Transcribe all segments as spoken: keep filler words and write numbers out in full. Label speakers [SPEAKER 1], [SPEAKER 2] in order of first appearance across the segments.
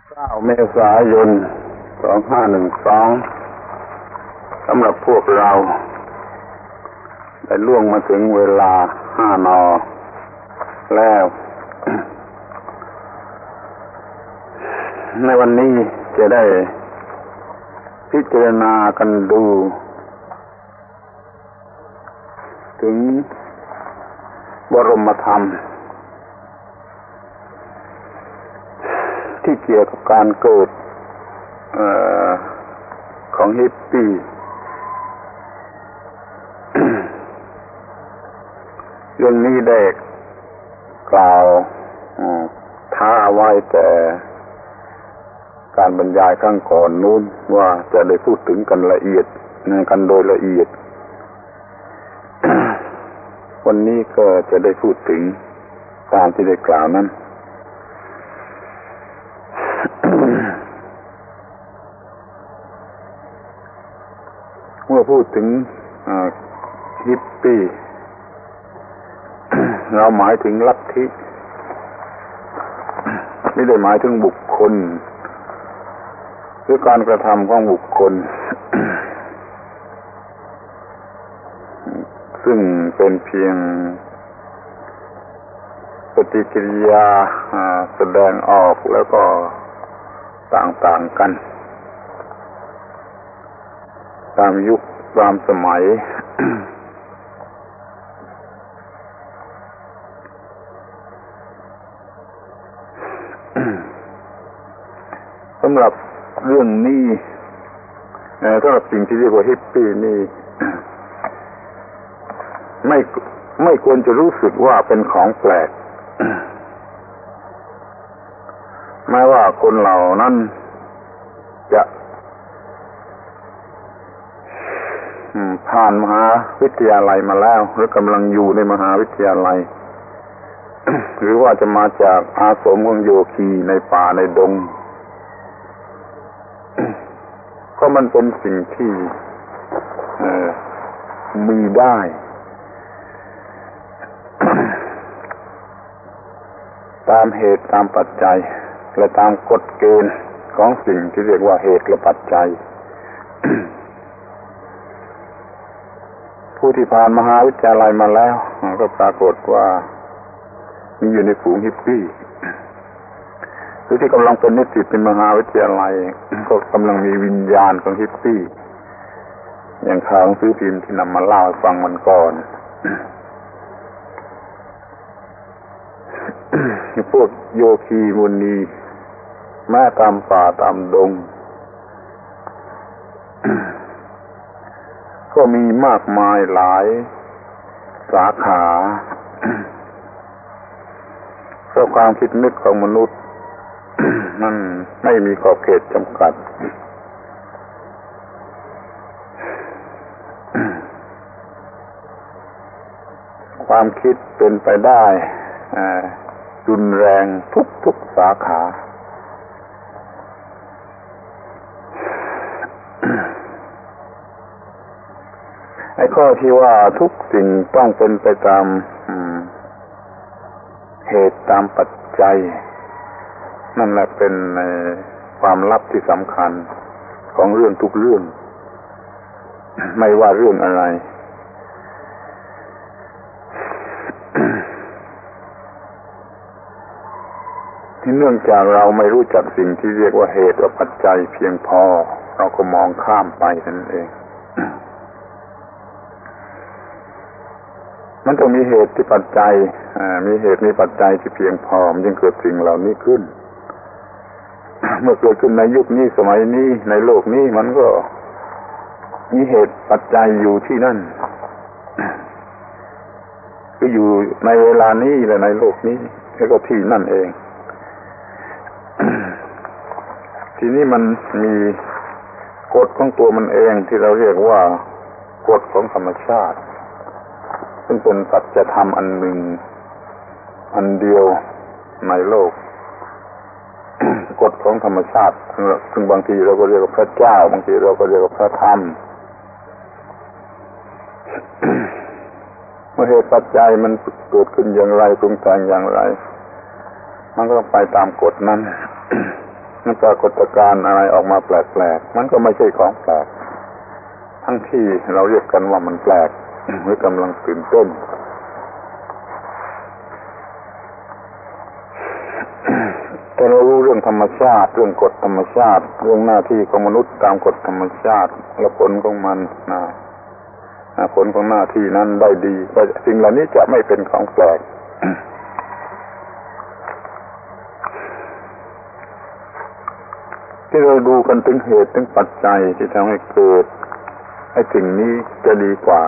[SPEAKER 1] เก้าเมษายนสองห้าหนึ่งสองสำหรับพวกเราได้ล่วงมาถึงเวลาห้านอแล้วในวันนี้จะได้พิจารณากันดูถึงบรมธรรมที่เกี่ยวกับการเกิดเอ่อของฮิปปี้ เรื่องนี้ได้กล่าวท้าไว้แต่การบรรยายครั้งก่อนนู้นว่าจะได้พูดถึงกันละเอียดกันโดยละเอียด วันนี้ก็จะได้พูดถึงตามที่ได้กล่าวนั้น เมื่อพูดถึงฮิปปี้ เราหมายถึงลัทธิไม่ได้หมายถึงบุคคลหรือการกระทำของบุคคล ซึ่งเป็นเพียงปฏิกิริยาแสดงออกแล้วก็ต่างๆกันตามยุคตามสมัย สำหรับเรื่องนี้สำหรับสิ่งที่เรียกว่าฮิปปี้นี่ ไม่ไม่ควรจะรู้สึกว่าเป็นของแปลก แม้ว่าคนเหล่านั้นจะผ่านมหาวิทยาลัยมาแล้วหรือกำลังอยู่ในมหาวิทยาลัย หรือว่าจะมาจากอาสมของโยคีในป่าในดง ก็มันเป็นสิ่งที่มีได้ ตามเหตุตามปัจจัยและตามกฎเกณฑ์ของสิ่งที่เรียกว่าเหตุและปัจจัย ผู้ที่ผ่านมหาวิทยาลัยมาแล้วก็ปรากฏว่ามีอยู่ในฝูงฮิปปี้หรือที่กำลังเป็นนิสิตในมหาวิทยาลัยก็กำลังมีวิญญาณของฮิปปี้อย่างข่าวหนังสือพิมพ์ที่นำมาเล่าให้ฟังวันก่อน พวกโยคีมุนีแม้ตามป่าตามดง ก็มีมากมายหลายสาขา เพราะความคิดนึกของมนุษย์ มันไม่มีขอบเขตจำกัด ความคิดเป็นไปได้รุนแรงทุกๆสาขาไอ้ข้อที่ว่าทุกสิ่งต้องเป็นไปตามเหตุตามปัจจัยนั่นแหละเป็นความลับที่สำคัญของเรื่องทุกเรื่อง ไม่ว่าเรื่องอะไร ที่เนื่องจากเราไม่รู้จักสิ่งที่เรียกว่าเหตุและปัจจัยเพียงพอเราก็มองข้ามไปนั่นเอง มันต้องมีเหตุที่ปัจจัยมีเหตุมีปัจจัยที่เพียงพอมันจึงเกิดสิ่งเหล่านี้ขึ้น เมื่อเกิดขึ้นในยุคนี้สมัยนี้ในโลกนี้มันก็มีเหตุปัจจัยอยู่ที่นั่น คืออยู่ในเวลานี้และในโลกนี้แล้วก็ที่นั่นเอง ทีนี้มันมีกฎของตัวมันเองที่เราเรียกว่ากฎของธรรมชาติซึ่งเป็นสัจธรรมอันหนึ่งอันเดียวในโลก กฎของธรรมชาติซึ่งบางทีเราก็เรียกว่าพระเจ้าบางทีเราก็เรียกว่าพระธรรม เมื่อเหตุปัจจัยมันเกิดขึ้นอย่างไรปรุงแต่งอย่างไรมันก็ไปตามกฎนั้นมันปรากฏการณ์อะไรออกมาแปลกๆมันก็ไม่ใช่ของแปลกทั้งที่เราเรียกกันว่ามันแปลกหรือกำลังตื่นเต้นแต่เรารู้เรื่องธรรมชาติเรื่องกฎธรรมชาติเรื่องหน้าที่ของมนุษย์ตามกฎธรรมชาติและผลของมันนะผลของหน้าที่นั้นได้ดีก็สิ่งเหล่านี้จะไม่เป็นของแปลกที่เราดูกันถึงเหตุถึงปัจจัยที่ทำให้เกิดไอ้สิ่งนี้จะดีกว่า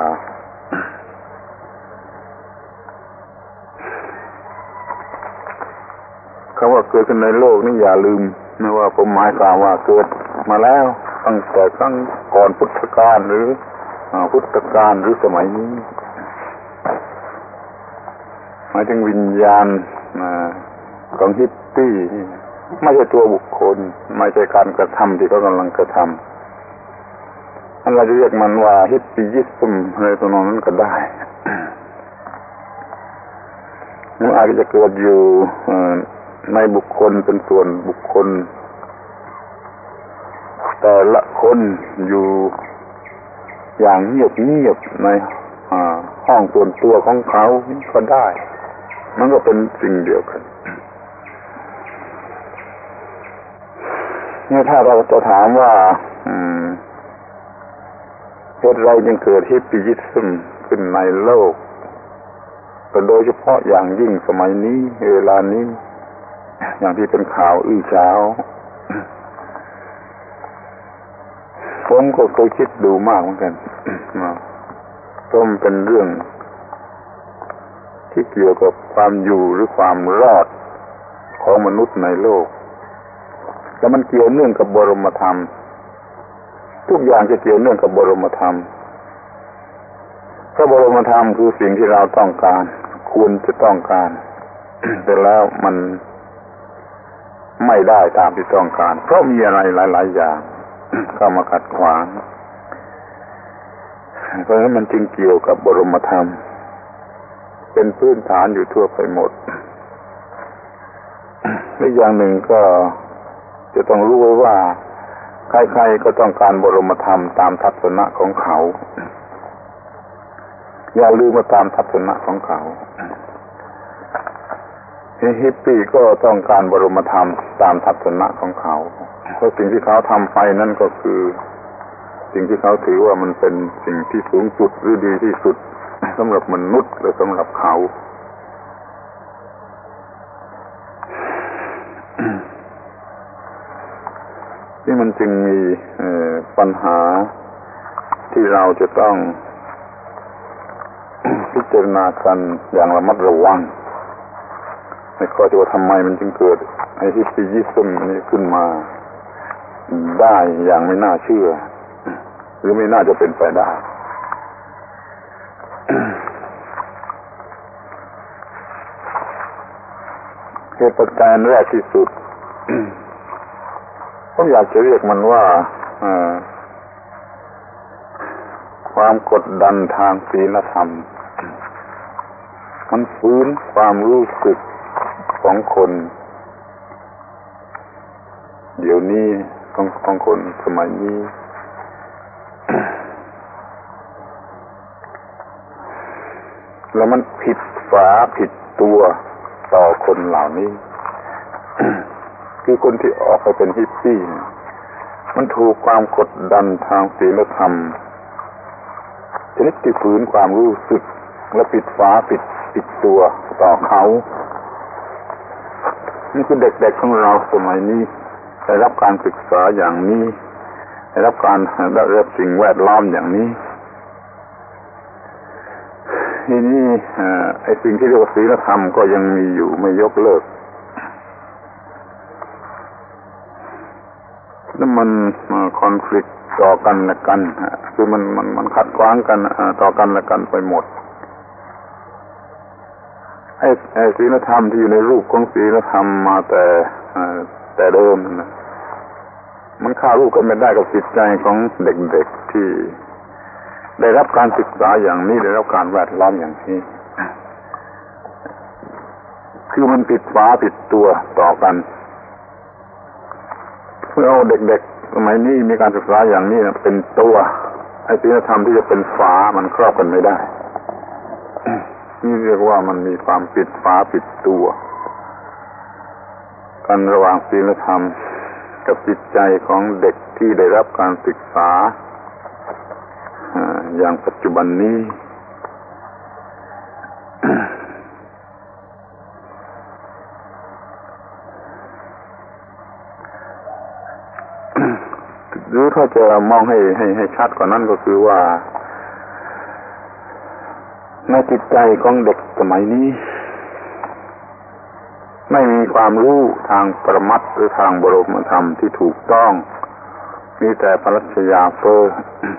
[SPEAKER 1] คำว่าเกิดขึ้นในโลกนี่อย่าลืมนะว่าผมหมายความว่าเกิดมาแล้วตั้งแต่ตั้งก่อนพุทธกาลหรือพุทธกาลหรือสมัยนี้หมายถึงวิญญาณของฮิปปี้ไม่ใช่ตัวบุคคลไม่ใช่การกระทำที่เขากำลังกระทำอันเราจะเรียกมันว่าฮิปปี้ยิสมอะไรตัวนั้นก็ได้มันอาจจะเกิดอยู่ในบุคคลเป็นส่วนบุคคลแต่ละคนอยู่อย่างเงียบๆในห้องส่วนตัวของเขาก็ได้มันก็เป็นสิ่งเดียวกันนี่ถ้าเราจะถามว่าเหตุไรจึงเกิดฮิปปี้ยิสมขึ้นในโลกโดยเฉพาะอย่างยิ่งสมัยนี้เวลานี้อย่างที่เป็นข่าวอื้อฉาวผมก็เคยคิดดูมากเหมือนกันก็มันเป็นเรื่องที่เกี่ยวกับความอยู่หรือความรอดของมนุษย์ในโลกแล้วมันเกี่ยวเนื่องกับบรมธรรมทุกอย่างจะเกี่ยวเนื่องกับบรมธรรมเพราะบรมธรรมคือสิ่งที่เราต้องการควรจะต้องการแต่แล้วมันไม่ได้ตามที่ต้องการเพราะมีอะไรหลายๆอย่างเข้ามาขัดขวางเพราะฉะนั้นมันจึงเกี่ยวกับบรมธรรมเป็นพื้นฐานอยู่ทั่วไปหมดและอย่างหนึ่งก็จะต้องรู้ไว้ว่าใครๆก็ต้องการบรมธรรมตามทัศนะของเขาอย่าลืมว่าตามทัศนะของเขาฮิปปี้ก็ต้องการบรมธรรมตามทัศนะของเขาเพราะสิ่งที่เขาทำไปนั่นก็คือสิ่งที่เขาถือว่ามันเป็นสิ่งที่สูงสุดหรือดีที่สุดสำหรับมนุษย์หรือสำหรับเขาที่มันจึงมีปัญหาที่เราจะต้องพิจารณากันอย่างระมัดระวังในข้อที่ว่าทำไมมันจึงเกิดไอ้ฮิปปี้ยิสมนี้ขึ้นมาได้อย่างไม่น่าเชื่อหรือไม่น่าจะเป็นไปได้เหตุปัจจัยแรกที่สุดผมอยากจะเรียกมันว่าความกดดันทางศีลธรรมมันฟื้นความรู้สึกของคนเดี๋ยวนี้ของของคนสมัยนี้แล้วมันผิดฝาผิดตัวต่อคนเหล่านี้ คือคนที่ออกไปเป็นฮิปปี้มันถูกความกดดันทางศีลธรรมชนิดที่ฝืนความรู้สึกและปิดฝาปิดปิดตัวต่อเขานี่คือเด็กๆของเราสมัยนี้ได้รับการศึกษาอย่างนี้ได้รับการได้รับสิ่งแวดล้อมอย่างนี้ทีนี้ไอ้สิ่งที่เรียกว่าศีลธรรมก็ยังมีอยู่ไม่ยกเลิกแล้วมันคอนฟลิกต์ต่อกันและกันคือมันมันมันขัดขวางกันต่อกันและกันไปหมดไอ้ไอ้ศีลธรรมที่อยู่ในรูปของศีลธรรมมาแต่แต่เดิมนะมันเข้ารูปกันไม่ได้กับจิตใจของเด็กๆที่ได้รับการศึกษาอย่างนี้ได้รับการแวดล้อมอย่างนี้คือมันผิดฝาผิดตัวต่อกันมื่อเอาเด็กๆสมัยนี้มีการศึกษาอย่างนี้เป็นตัวไอ้ศีลธรรมที่จะเป็นฝามันครอบกันไม่ได้นี่เรียกว่ามันมีความปิดฝาปิดตัวกันระหว่างศีลธรรมกับจิตใจของเด็กที่ได้รับการศึกษาอย่างปัจจุบันนี้หรือถ้าจะมองให้ให้ให้ชัดกว่านั้นก็คือว่าในจิตใจของเด็กสมัยนี้ไม่มีความรู้ทางปรมัตถ์หรือทางบรมธรรมที่ถูกต้องมีแต่ปรัชญาเฟ้อ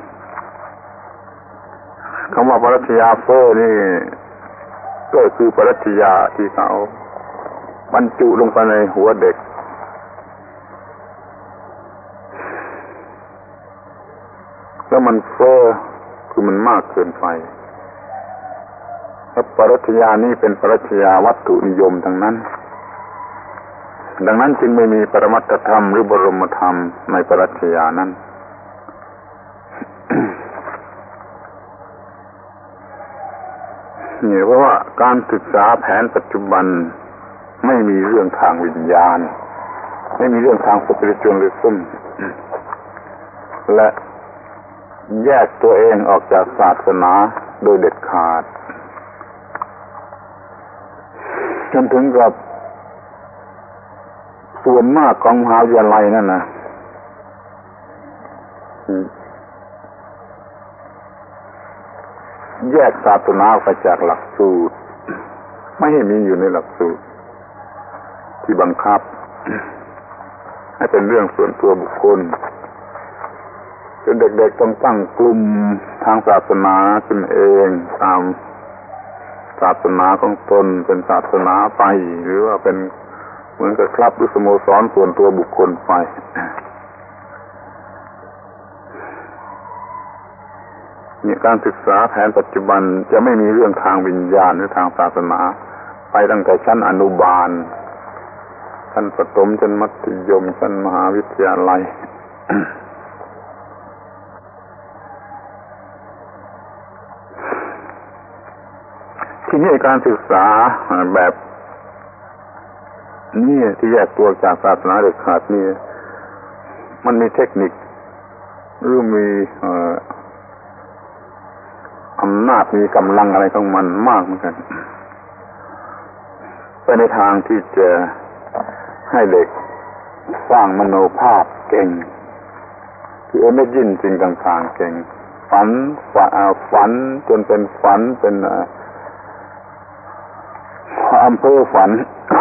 [SPEAKER 1] คำว่าปรัชญาเฟ้อนี่ก็คือปรัชญาที่เขาบรรจุลงไปในหัวเด็กแล้วมันเฟ้อคือมันมากเกินไปแล้วปรัชญานี้เป็นปรัชญาวัตถุนิยมทั้งนั้นดังนั้นจึงไม่มีปรมัตถธรรมหรือบรมธรรมในปรัชญานั้น นี่เพราะว่าการศึกษาแผนปัจจุบันไม่มีเรื่องทางวิญญาณไม่มีเรื่องทางสปิริตวอลิซึมและแยกตัวเองออกจากศาสนาโดยเด็ดขาดจนถึงกับส่วนมากของมหาวิทยาลัยนั่นนะแยกศาสนาออกจากหลักสูตรไม่ให้มีอยู่ในหลักสูตรที่บังคับให้เป็นเรื่องส่วนตัวบุคคลจนเด็กๆต้องตั้งกลุ่มทางศาสนาขึ้นเองตามศาสนาของตนเป็นศาสนาไปหรือว่าเป็นเหมือนกับคลับหรือสโมสรส่วนตัวบุคคลไปเนี่ยการศึกษาแผนปัจจุบันจะไม่มีเรื่องทางวิญญาณหรือทางศาสนาไปตั้งแต่ชั้นอนุบาลชั้นประถมชั้นมัธยมชั้นมหาวิทยาลัย ทีนี้การศึกษาแบบนี่ที่แยกตัวจากศาสนาเด็ดขาดนี่มันมีเทคนิคหรือมีอำนาจมีกำลังอะไรของมันมากเหมือนกันไปในทางที่จะให้เด็กสร้างมโนภาพเก่งคือไม่ยินสิ่งต่างๆเก่งฝันฝันจนเป็นฝันเป็นความเพ้อฝัน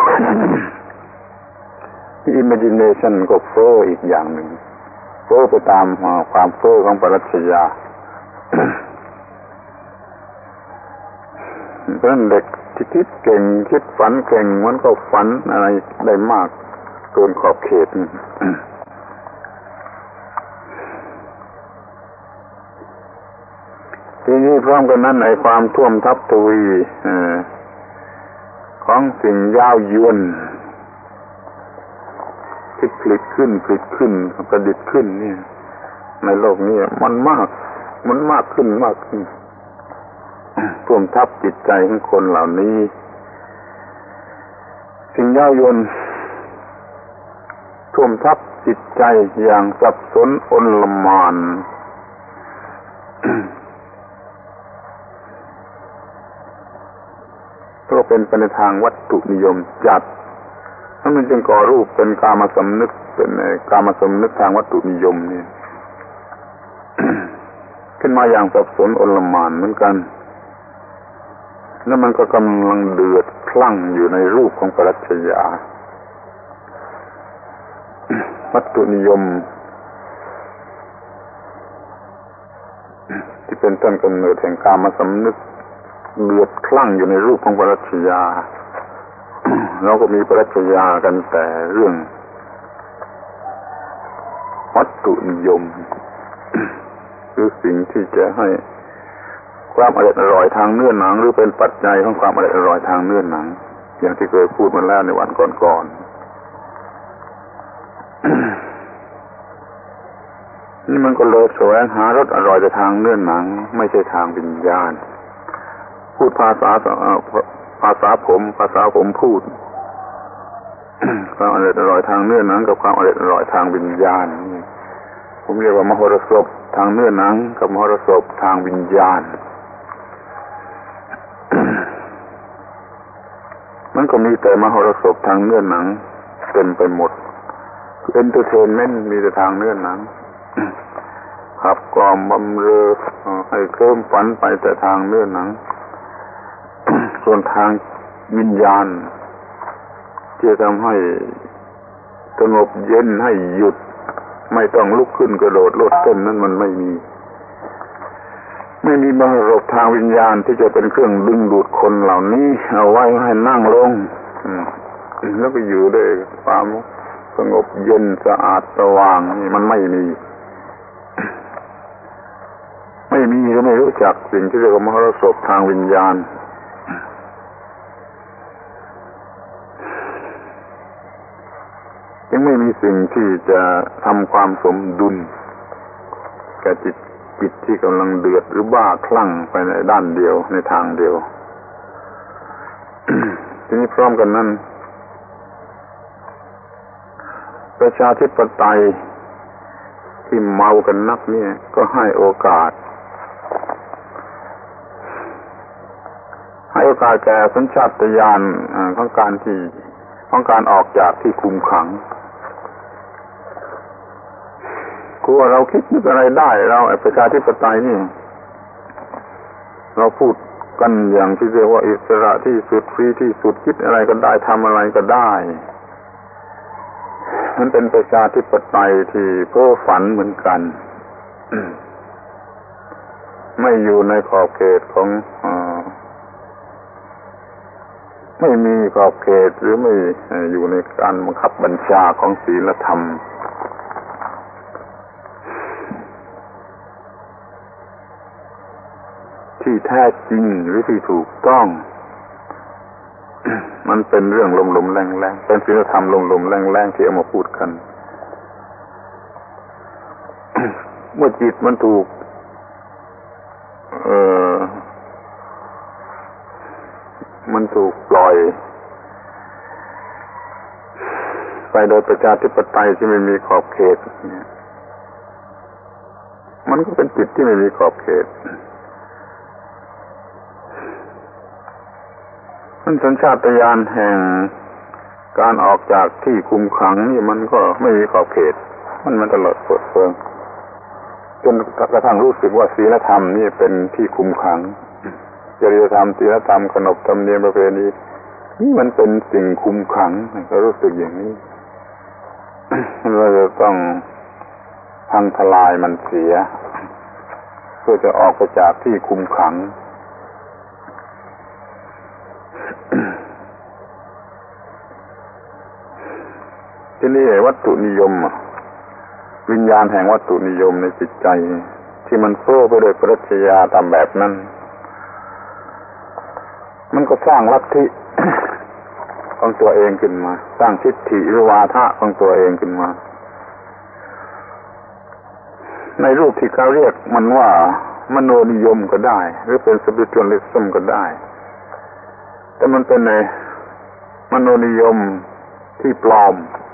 [SPEAKER 1] imagination ก็เฟ้ออีกอย่างหนึ่งเฟ้อไปตามความเฟ้อของปรัชญา เพราะฉะนั้นเด็กที่คิดเก่งคิดฝันเก่งมันก็ฝันอะไรได้มากเกินขอบเขต ทีนี้พร้อมกันนั้นในความท่วมทับทวีของสิ่งยาวยวนที่ผลิตขึ้นผลิตขึ้นประดิษฐ์ขึ้นเนี่ยในโลกนี้มันมากมันมากขึ้นมากขึ้นท่วมทับจิตใจของคนเหล่านี้สิ่งยาวยวนท่วมทับจิตใจอย่างสับสนอนลมานก็เป็นไปในทางวัตถุนิยมจัดนั่นมันจึงก่อรูปเป็นกามสำนึกเป็นกามสำนึกทางวัตถุนิยมนี่ ขึ้นมาอย่างสับสนอนลมานเหมือนกันแล้วมันก็กำลังเดือดคลั่งอยู่ในรูปของปรัชญา วัตถุนิยมที่เป็นต้นกำเนิดแห่งกามสำนึกเดือดคลั่งอยู่ในรูปของปรัชญา เราก็มีปรัชญากันแต่เรื่องวัตถุนิยม คือสิ่งที่จะให้ความอร่อยอร่อยทางเนื้อหนังหรือเป็นปัจจัยของความอร่อยอร่อยทางเนื้อหนังอย่างที่เคยพูดมาแล้วในวันก่อนๆมันก็เลยแสวงหารสอร่อยแต่ทางเนื้อหนังไม่ใช่ทางวิญญาณพูดภาษาภาษาผมภาษาผมพูดความอร่อยอร่อยทางเนื้อหนังกับความอร่อยอร่อยทางวิญญาณผมเรียกว่ามหรสพทางเนื้อหนังกับมหรสพทางวิญญาณมันก็มีแต่มหรสพทางเนื้อหนังเต็มไปหมดเอนเตอร์เทนเมนต์มีแต่ทางเนื้อหนังขับกล่อมบำเรอให้เคลิ้มฝันไปแต่ทางเนื้อหนังส่วนทางวิญญาณจะทำให้สงบเย็นให้หยุดไม่ต้องลุกขึ้นกระโดดโลดเต้นนั้นมันไม่มีไม่มีมหรสพทางวิญญาณที่จะเป็นเครื่องดึงดูดคนเหล่านี้เอาไว้ให้นั่งลงแล้วก็อยู่ด้วยความสงบเย็นสะอาดสว่างนี่มันไม่มีไม่มีก็ไม่รู้จักสิ่งที่เรียกว่ามหรสพทางวิญญาณยังไม่มีสิ่งที่จะทำความสมดุลแก่จิตจิตที่กำลังเดือดหรือบ้าคลั่งไปในด้านเดียวในทางเดียว ทีนี้พร้อมกันนั้นประชาธิปไตยที่เมากันนักเนี่ยก็ให้โอกาสให้โอกาสแก่สัญชาตญาณของการที่ของการออกจากที่คุมขังคือว่าเราคิดนึกอะไรได้เราไอ้ประชาธิปไตยนี่เราพูดกันอย่างที่เรียกว่าอิสระที่สุดฟรีที่สุดคิดอะไรก็ได้ทำอะไรก็ได้มันเป็นประชาธิปไตยที่เพ้อฝันเหมือนกัน ไม่อยู่ในขอบเขตของไม่มีขอบเขตหรือไม่อยู่ในการบังคับบัญชาของศีลธรรมที่แท้จริงหรือที่ถูกต้อง มันเป็นเรื่องลมๆแรงๆเป็นศีลธรรมลมๆแรงๆที่เอามาพูดกัน เมื่อจิตมันถูกเอ่อมันถูกปล่อยไปโดยประชาธิปไตยที่ไม่มีขอบเขตเนี่ยมันก็เป็นจิตที่ไม่มีขอบเขตมันสัญชาตญาณแห่งการออกจากที่คุมขังนี่มันก็ไม่มีขอบเขตมันมันตลอดเปิดเผยจนกระทั่งรู้สึกว่าศีลธรรมนี่เป็นที่คุมขังจริยธรรมศีลธรรมขนบธรรมเนียมประเพณีนี่มันเป็นสิ่งคุมขังก็รู้สึกอย่างนี้เราจะต้องพังทลายมันเสียเพื่อจะออกไปจากที่คุมขังที่นี่วัตถุนิยมวิญญาณแห่งวัตถุนิยมในจิตใจที่มันเฟ้อไปด้วยปรัชญาตามแบบนั้นมันก็สร้างลัทธิ ของตัวเองขึ้นมาสร้างทิฏฐิหรือวาทะของตัวเองขึ้นมาในรูปที่เขาเรียกมันว่ามโนนิยมก็ได้หรือเป็นสปิริตวอลิซึมก็ได้แต่มันเป็นในมโนนิยมที่ปลอม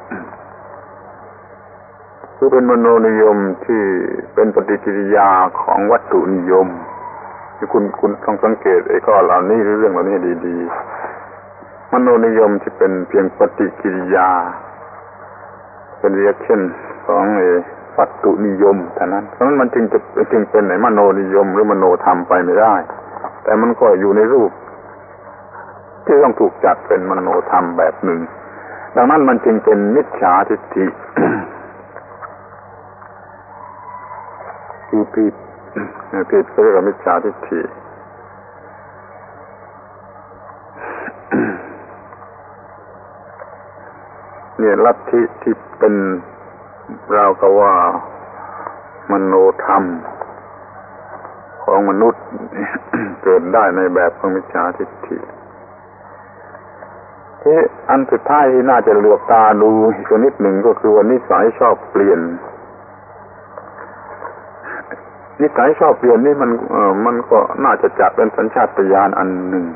[SPEAKER 1] คือเป็นมโนนิยมที่เป็นปฏิกิริยาของวัตถุนิยมที่คุณคุณต้องสังเกตไอ้ข้อเหล่านี้หรือเรื่องเหล่านี้ดีๆมโนนิยมที่เป็นเพียงปฏิกิริยาเป็น reaction ของไอ้วัตถุนิยมเท่านั้นเพราะฉะนั้นมันจึงจะจึงเป็นไอ้มโนนิยมหรือมโนธรรมไปไม่ได้แต่มันก็อยู่ในรูปที่ต้องถูกจัดเป็นมโนธรรมแบบหนึ่งดังนั้นมันจึงเป็นมิจฉาทิฏฐิ คือผิดผิดเรียกว่ามิจฉาทิฏฐิ เนี่ยลัทธิที่เป็นเราก็ว่ามโนธรรมของมนุษย์ เกิดได้ในแบบของมิจฉาทิฏฐิที่อันสุดท้ายที่น่าจะเหลือบตาดูอีกนิดหนึ่งก็คือว่านิสัยชอบเปลี่ยนนิสัยชอบเปลี่ยนนี่มันเออมันก็น่าจะจัดเป็นสัญชาตญาณอันหนึ่ง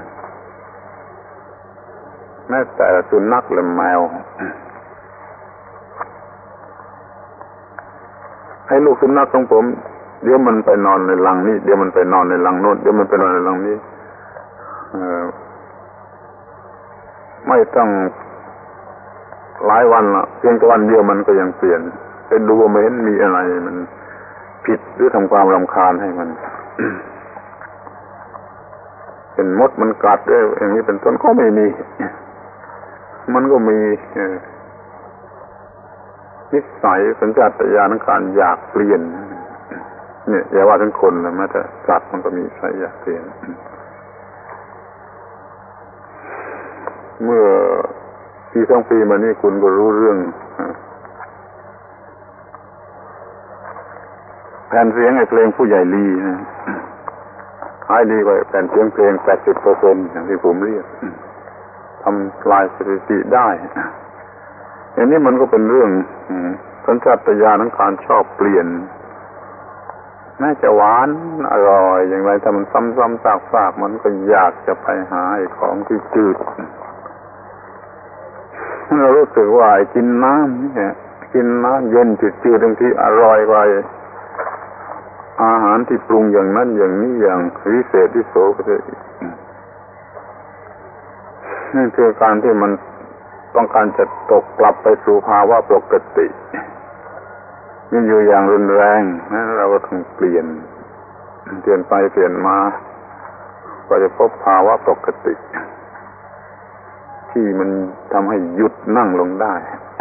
[SPEAKER 1] แม้แต่สุนัขหรือแมวให้ลูกสุนัขของผมเดี๋ยวมันไปนอนในรังนี้เดี๋ยวมันไปนอนในรังโน้นเดี๋ยวมันไปนอนในรังนี้เออไม่ต้องหลายวันละเพียงแค่วันเดียวมันก็ยังเปลี่ยนเป็นดูว่าไม่เห็นมีอะไรมันผิดหรือทำความรำคาญให้มัน เป็นมดมันกัดด้วยอย่างนี้เป็นต้นก็ไม่มีมันก็มีนิสัยสัญชาตญาณของการอยากเปลี่ยนเนี่ยอย่าว่าทั้งคนเลยแม้แต่สัตว์มันก็มีนิสัยอยากเปลี่ยนเมื่อปีสองปีมานี้คุณก็รู้เรื่องแผ่นเสียงไอ้เพลงผู้ใหญ่ลีนะขายดีกว่าแผ่นเสียงเพลง แปดสิบเปอร์เซ็นต์ อย่างที่ผมเรียกทำลายสถิติได้อย่างนี้มันก็เป็นเรื่องสัญชาตญาณของการชอบเปลี่ยนน่าจะหวานอร่อยอย่างไรถ้ามันซ้ำๆซากๆมันก็อยากจะไปหาไอ้ของที่จืดเรารู้สึกว่ากินน้ำนี่กินน้ำเย็นจืดๆบางทีอร่อยกว่าอาหารที่ปรุงอย่างนั้นอย่างนี้อย่างวิเศษวิโสก็ได้นั่นคือการที่มันต้องการจะตกกลับไปสู่ภาวะปกตินี่อยู่อย่างรุนแรงนะเราก็ต้องเปลี่ยนเปลี่ยนไปเปลี่ยนมาก็จะพบภาวะปกติที่มันทำให้หยุดนั่งลงได้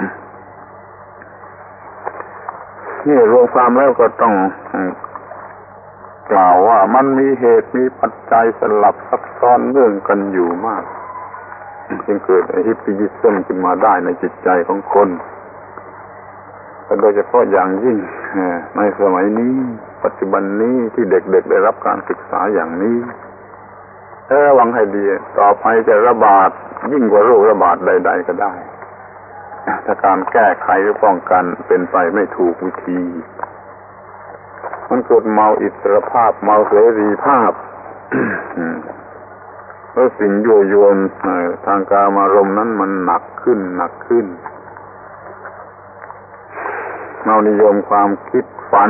[SPEAKER 1] นี่รวมความแล้วก็ต้องกล่าวว่ามันมีเหตุมีปัจจัยสลับซับซ้อนเนื่องกันอยู่มากจึงเกิดฮิปปิยิซึมขึ้นมาได้ในจิตใจของคนโดยเฉพาะอย่างยิ่งในสมัยนี้ปัจจุบันนี้ที่เด็กๆได้รับการศึกษาอย่างนี้ระวังให้ดีต่อไปจะระบาดยิ่งกว่าโรคระบาดใดๆก็ได้ถ้าการแก้ไขหรือป้องกันเป็นไปไม่ถูกวิธีมันเกิดเมาอิสรภาพเมาเสรีภาพแล้วสิ่งยั่วยวนทางกามารมณ์นั้นมันหนักขึ้นหนักขึ้นเมานิยมความคิดฝัน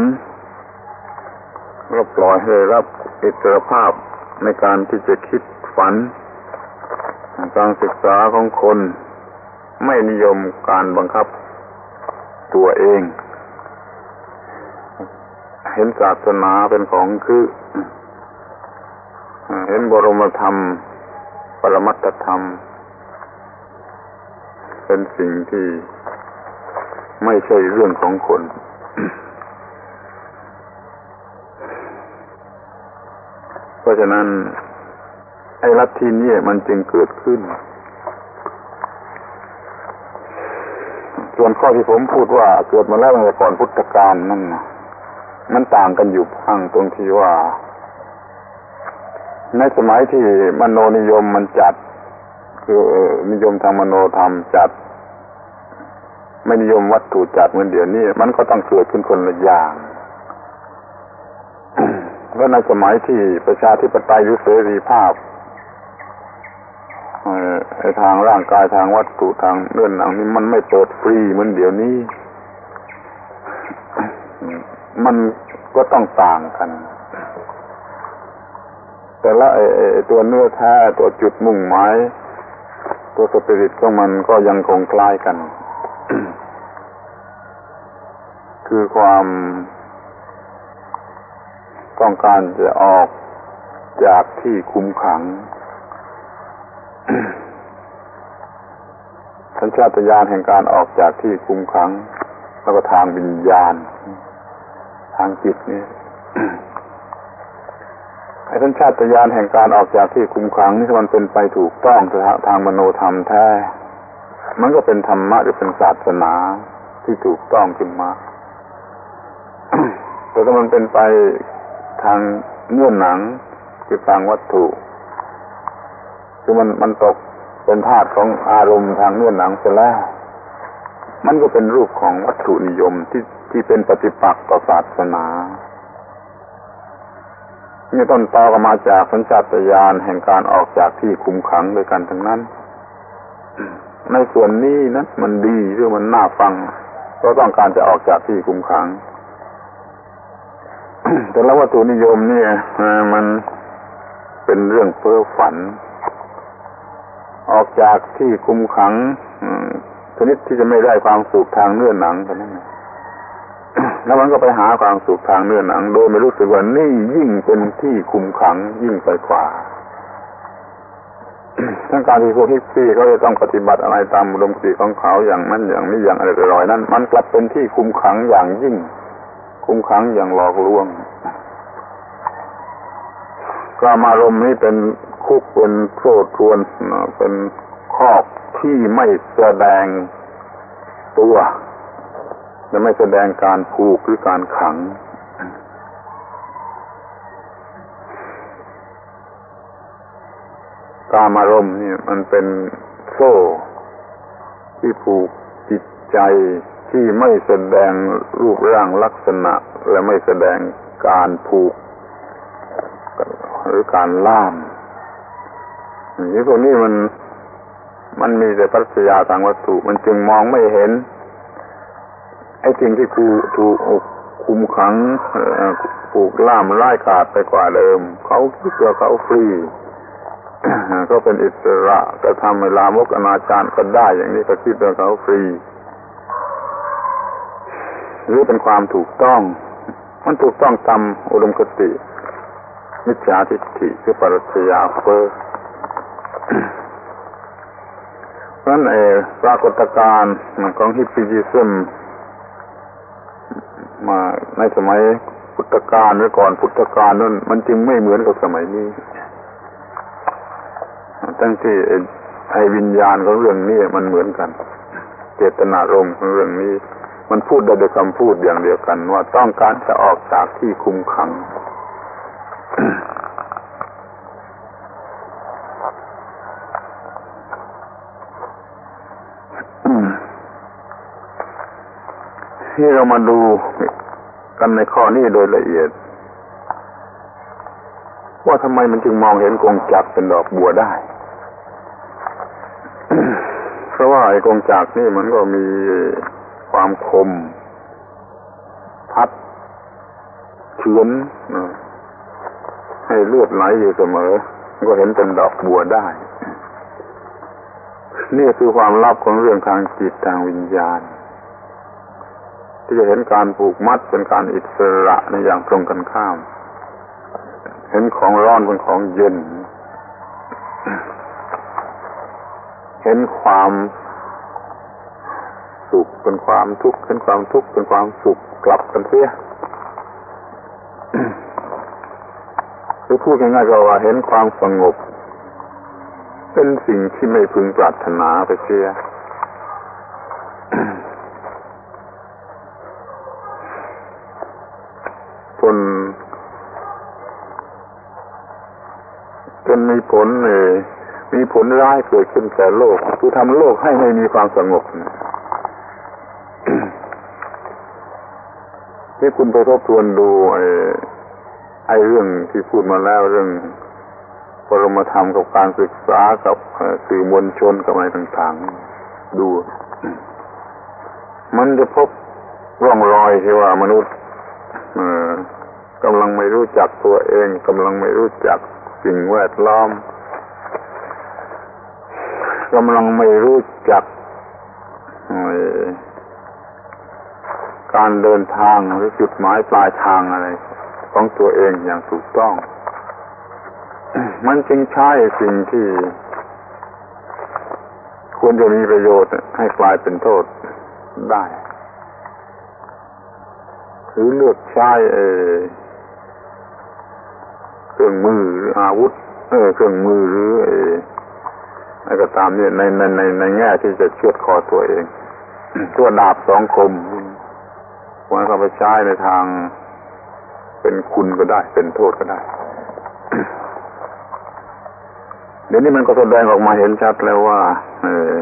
[SPEAKER 1] แล้วปล่อยให้รับอิสรภาพในการที่จะคิดฝันการศึกษาของคนไม่นิยมการบังคับตัวเองเห็นศาสนาเป็นของคือเห็นบรมธรรมปรมัตถธรรมเป็นสิ่งที่ไม่ใช่เรื่องของคนเพราะฉะนั้นไอ้ลัทธินี้มันจึงเกิดขึ้นส่วนข้อที่ผมพูดว่าเกิดมาแล้วตั้งแต่ก่อนพุทธกาลนั่นนะมันต่างกันอยู่พังตรงที่ว่าในสมัยที่มโนนิยมมันจัดคือนิยมทางมโนธรรมจัดไม่นิยมวัตถุจัดเหมือนเดี๋ยวนี้มันก็ต้องเกิดขึ้นคนละอย่างแล้วในสมัยที่ประชาธิปไตยหรือเสรีภาพไอ้ทางร่างกายทางวัตถุทางเรื่องหนังนี่มันไม่เปิดฟรีเหมือนเดี๋ยวนี้มันก็ต้องต่างกันแต่ละไอ้ตัวเนื้อแท้ตัวจุดมุ่งหมายตัวสปิริตของมันก็ยังคงคล้ายกัน คือความต้องการจะออกจากที่คุมขัง สัญชาตญาณแห่งการออกจากที่คุมขังแล้วก็ทางวิญญาณทางจิตนี่ ไอ้สัญชาตญาณแห่งการออกจากที่คุมขังนี่ถ้ามันเป็นไปถูกต้องทางมโนธรรมแท้มันก็เป็นธรรมะหรือเป็นศาสนาที่ถูกต้องขึ้นมา แต่ถ้ามันเป็นไปทางเนื้อหนังคือทางวัตถุคือมันมันตกเป็นธาตุของอารมณ์ทางเนื้อหนังไปแล้วมันก็เป็นรูปของวัตถุนิยมที่ที่เป็นปฏิปักษ์ต่อศาสนานี่ต้นตอก็มาจากสัญชาตญาณแห่งการออกจากที่คุมขังด้วยกันทั้งนั้นในส่วนนี้นะมันดีหรือมันน่าฟังเราต้องการจะออกจากที่คุมขังแต่ละวัตถุนิยมเนี่ยมันเป็นเรื่องเพ้อฝันออกจากที่คุมขังชนิดที่จะไม่ได้ความสุขทางเนื้อหนังกันนั่นแล้วมันก็ไปหาความสุขทางเนื้อหนังโดยไม่รู้สึกว่านี่ยิ่งเป็นที่คุมขังยิ่งไปกว่าทั้งการที่พวกฮิปปี้เขาจะต้องปฏิบัติอะไรตามอุดมคติของเขาอย่างนั้นอย่างนี้อย่างอะไรอร่อยนั้นมันกลับเป็นที่คุมขังอย่างยิ่งคุมขังอย่างหลอกลวงกามารมณ์นี้เป็นคุกเป็นโซ่ตรวนเป็นคอกที่ไม่แสดงตัวและไม่แสดงการผูกหรือการขังกามารมณ์นี่มันเป็นโซ่ที่ผูกจิตใจที่ไม่แสดงรูปร่างลักษณะและไม่แสดงการผูกหรือการล่ามนี่พวกนี้มันมันมีแต่ปรัชญาทางวัตถุมันจึงมองไม่เห็นไอ้สิ่งที่ถูกถูกคุมขังผูกล่ามร่ายกาจไปกว่าเดิมเขาคิดว่าเขาฟรีก็เป็นอิสระจะทำเวลามกอนาจารก็ได้อย่างนี้ก็คิดว่าเขาฟรีหรือเป็นความถูกต้องมันถูกต้องตามอุดมคติมิจฉาทิฏฐิคือปรัชญาเพ้อเพราะฉะนั้นไอ้ปรากฏการณ์ของฮิปปิซึมมาในสมัยพุทธกาลหรือก่อนพุทธกาลนั่นมันจึงไม่เหมือนกับสมัยนี้ทั้งที่ไอ้วิญญาณของเรื่องนี้มันเหมือนกันเจตนารมณ์ของเรื่องนี้มันพูดได้ด้วยคำพูดอย่างเดียวกันว่าต้องการจะออกจากที่คุมขังที่เรามาดูกันในข้อนี้โดยละเอียดว่าทำไมมันจึงมองเห็นกงจักรเป็นดอกบัวได้ เพราะว่าไอ้กงจักรนี่มันก็มีความคมพัดเฉือนให้เลือดไหลอยู่เสมอก็เห็นเป็นดอกบัวได้นี่คือความลับของเรื่องทางจิตทางวิญญาณที่จะเห็นการผูกมัดเป็นการอิสระในอย่างตรงกันข้ามเห็นของร้อนเป็นของเย็นเห็นความสุขเป็นความทุกข์เห็นความทุกข์เป็นความสุขกลับกันเสียหรือพูดง่ายๆก็ว่าเห็นความสงบเป็นสิ่งที่ไม่พึงปรารถนาไปเสียจนจนมีผลเลยมีผลร้ายเกิดขึ้นแก่โลกคือทำโลกให้ไม่มีความสงบนี่คุณไปทบทวนดูไอ้ไอ้เรื่องที่พูดมาแล้วเรื่องปรมธรรมกับการศึกษากับสื่อมวลชนกับอะไรต่างๆดูมันจะพบร่องรอยที่ว่ามนุษย์กำลังไม่รู้จักตัวเองกำลังไม่รู้จักสิ่งแวดล้อมกำลังไม่รู้จักการเดินทางหรือจุดหมายปลายทางอะไรของตัวเองอย่างถูกต้องมันจึงใช้สิ่งที่ควรจะมีประโยชน์ให้กลายเป็นโทษได้หรือเลือกใช้เครื่องมือหรืออาวุธเออเครื่องมือหรืออะไรก็ตามเนี่ยในในในในแง่ที่จะเชือดคอตัวเองตัวดาบสองคมควรเข้าไปใช้ในทางเป็นคุณก็ได้เป็นโทษก็ได้ เดี๋ยวนี้มันก็แสดงออกมาเห็นชัดแล้วว่าเออ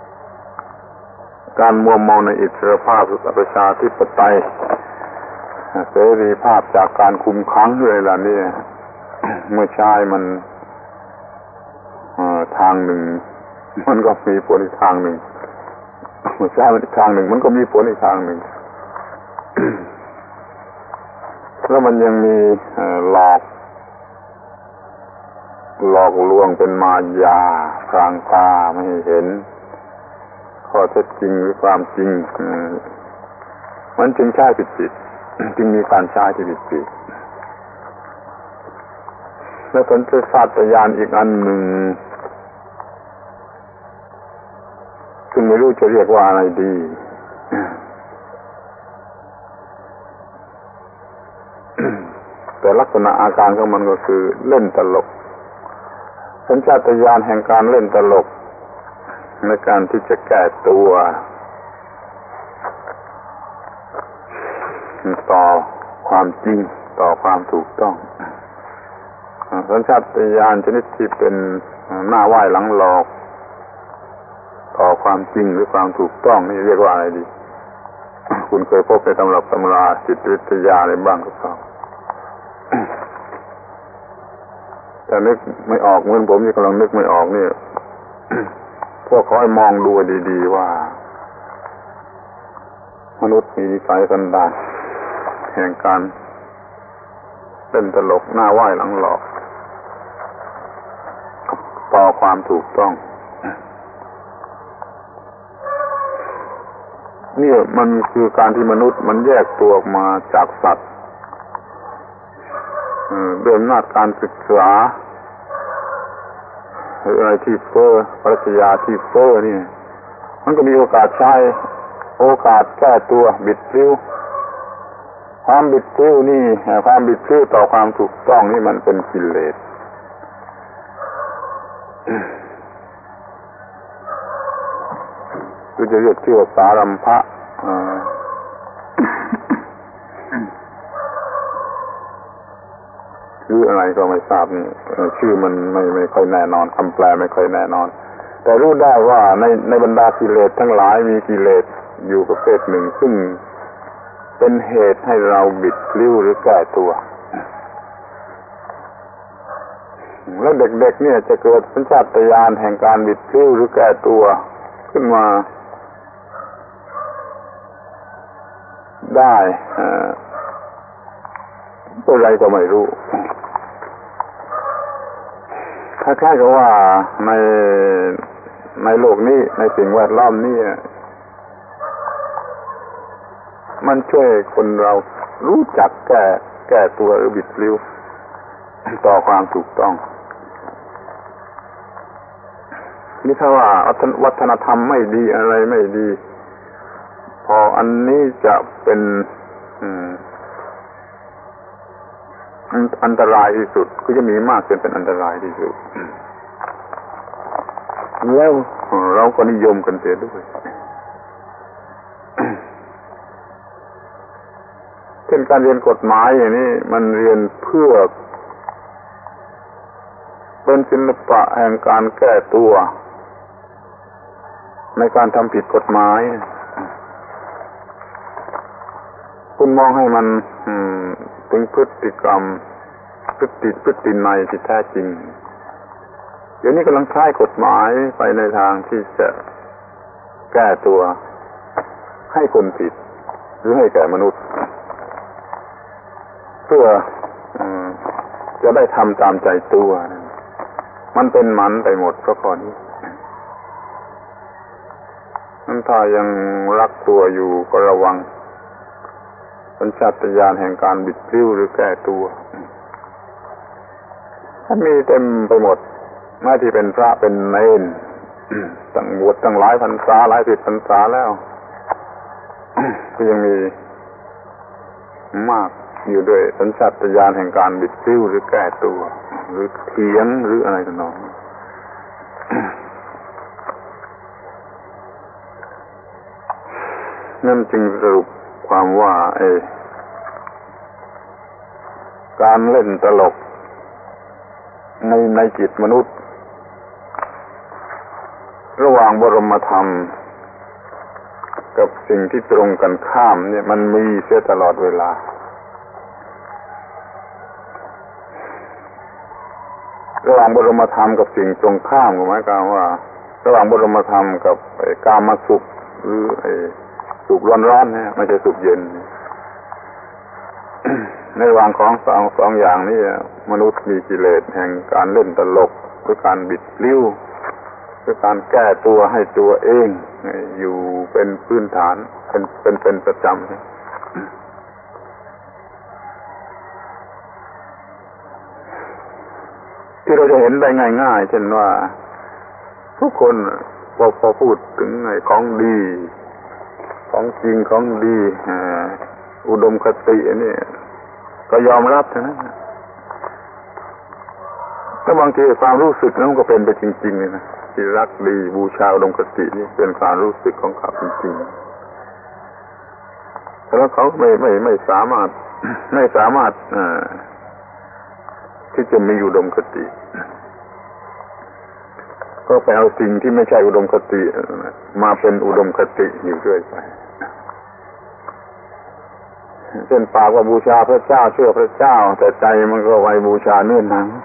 [SPEAKER 1] การมัวเมาในอิสรภาพประชาธิปไตยเสรีภาพจากการคุมขังเลยล่ะนี่เมื่อใช้มันทางหนึ่งมันก็มีผลอีกทางหนึ่งเมื่อใช้มันอีกทางหนึ่งมันก็มีผลอีกทางหนึ่ง แล้วมันยังมีหลอกหลอกลวงเป็นมายาพรางตาไม่ให้เห็นข้อเท็จจริงหรือความจริงมันจึงใช้ผิดๆจึงมีการใช้ที่ผิดๆและสัญชาตญาณอีกอันหนึ่งซึ่งไม่รู้จะเรียกว่าอะไรดีแต่ลักษณะอาการของมันก็คือเล่นตลกสัญชาตญาณแห่งการเล่นตลกในการที่จะแก้ตัวต่อความจริงต่อความถูกต้องสัญชาตญาณชนิดที่เป็นหน้าไหว้หลังหลอกต่อความจริงหรือความถูกต้องนี่เรียกว่าอะไรดีคุณเคยพบในตำรับตำราจิตวิทยาอะไรบ้างหรือเปล่าแต่นึกไม่ออกเหมือนผมนี่กำลังนึกไม่ออกนี่พวกเขาให้มองดูดีๆว่ามนุษย์มีนิสัยสันดานแห่งการเล่นตลกหน้าไหว้หลังหลอกต่อความถูกต้องนี่มันคือการที่มนุษย์มันแยกตัวออกมาจากสัตว์ด้วยอำนาจการศึกษาหรืออะไรที่เฟ้อปรัชญาที่เฟ้อนี่มันก็มีโอกาสใช้โอกาสแก้ตัวบิดพลิ้วความบิดพลิ้วนี่ความบิดพลิ้วต่อความถูกต้องนี่มันเป็นกิเลสคือจะเรียกชื่อว่าสารัมภะชื่ออะไรก็ไม่ทราบนี่ชื่อมันไม่ไม่ค่อยแน่นอนคำแปลไม่ค่อยแน่นอนแต่รู้ได้ว่าในในบรรดากิเลสทั้งหลายมีกิเลสอยู่ประเภทหนึ่งซึ่งเป็นเหตุให้เราบิดพลิ้วหรือแก้ตัวแล้วเด็กๆเนี่ยจะเกิดสัญชาตญาณแห่งการบิดพลิ้วหรือแก้ตัวขึ้นมาได้อะไรก็ไม่รู้คล้ายๆกับว่าในในโลกนี้ในสิ่งแวดล้อมนี้มันช่วยคนเรารู้จักแก้แก้ตัวหรือบิดพลิ้วต่อความถูกต้องนี่ถ้าว่าวัฒนธรรมไม่ดีอะไรไม่ดีพออันนี้จะเป็นอันตรายที่สุดก็จะมีมากจนเป็นอันตรายที่สุดแล้วเราก็นิยมกันเสียด้วยเช่นการเรียนกฎหมายอย่างนี้มันเรียนเพื่อเป็นศิลปะแห่งการแก้ตัวในการทำผิดกฎหมายคุณมองให้มันถึงพฤติกรรมพฤติพฤตินัยที่แท้จริงเดี๋ยวนี้กำลังใช้กฎหมายไปในทางที่จะแก้ตัวให้คนผิดหรือให้แก่มนุษย์เพื่อจะได้ทำตามใจตัวมันเป็นหมันไปหมดเพราะข้อนี้นั้นถ้ายังรักตัวอยู่ก็ระวังสัญชาตญาณแห่งการบิดพลิ้วหรือแก้ตัวมันมีเต็มไปหมดแม้ที่เป็นพระเป็นเณรตั้งบวชตั้งหลายพรรษาหลายสิบพรรษาแล้วก็ยังมีมากอยู่ด้วยสัญชาตญาณแห่งการบิดพลิ้วหรือแก้ตัวหรือเถียงหรืออะไรต่างๆนั่นจึงสรุปความว่าไอ้การเล่นตลกในในจิตมนุษย์ระหว่างบรมธรรมกับสิ่งที่ตรงกันข้ามเนี่ยมันมีเสียตลอดเวลาระหว่างบรมธรรมกับสิ่งตรงข้ามหมายความว่าระหว่างบรมธรรมกับกามสุขหรือไอ้สุขร้อนๆเนี่ยไม่ใช่สุขเย็นในระหว่างของสองสองอย่างนี้มนุษย์มีกิเลสแห่งการเล่นตลกหรือการบิดพลิ้วหรือการแก้ตัวให้ตัวเองอยู่เป็นพื้นฐานเป็นเป็นเป็นประจำที่เราจะเห็นได้ง่ายๆเช่นว่าทุกคนพอพอพูดถึงไอ้ของดีของจริงของดีอุดมคติอันนี้ก็ยอมรับนะแต่บางทีความรู้สึกนั้นก็เป็นไปจริงๆเลยนะที่รักดีบูชาอุดมคตินี่เป็นความรู้สึกของเขาจริงๆแต่ว่าเขาไม่ไม่ไม่สามารถไม่สามารถที่จะมีอุดมคติก็ไปเอาสิ่งที่ไม่ใช่อุดมคติมาเป็นอุดมคติอยู่เรื่อยไปเช่นปากว่าบูชาพระเจ้าเชื่อพระเจ้าแต่ใจมันก็ไว้บูชาเนื้อหนัง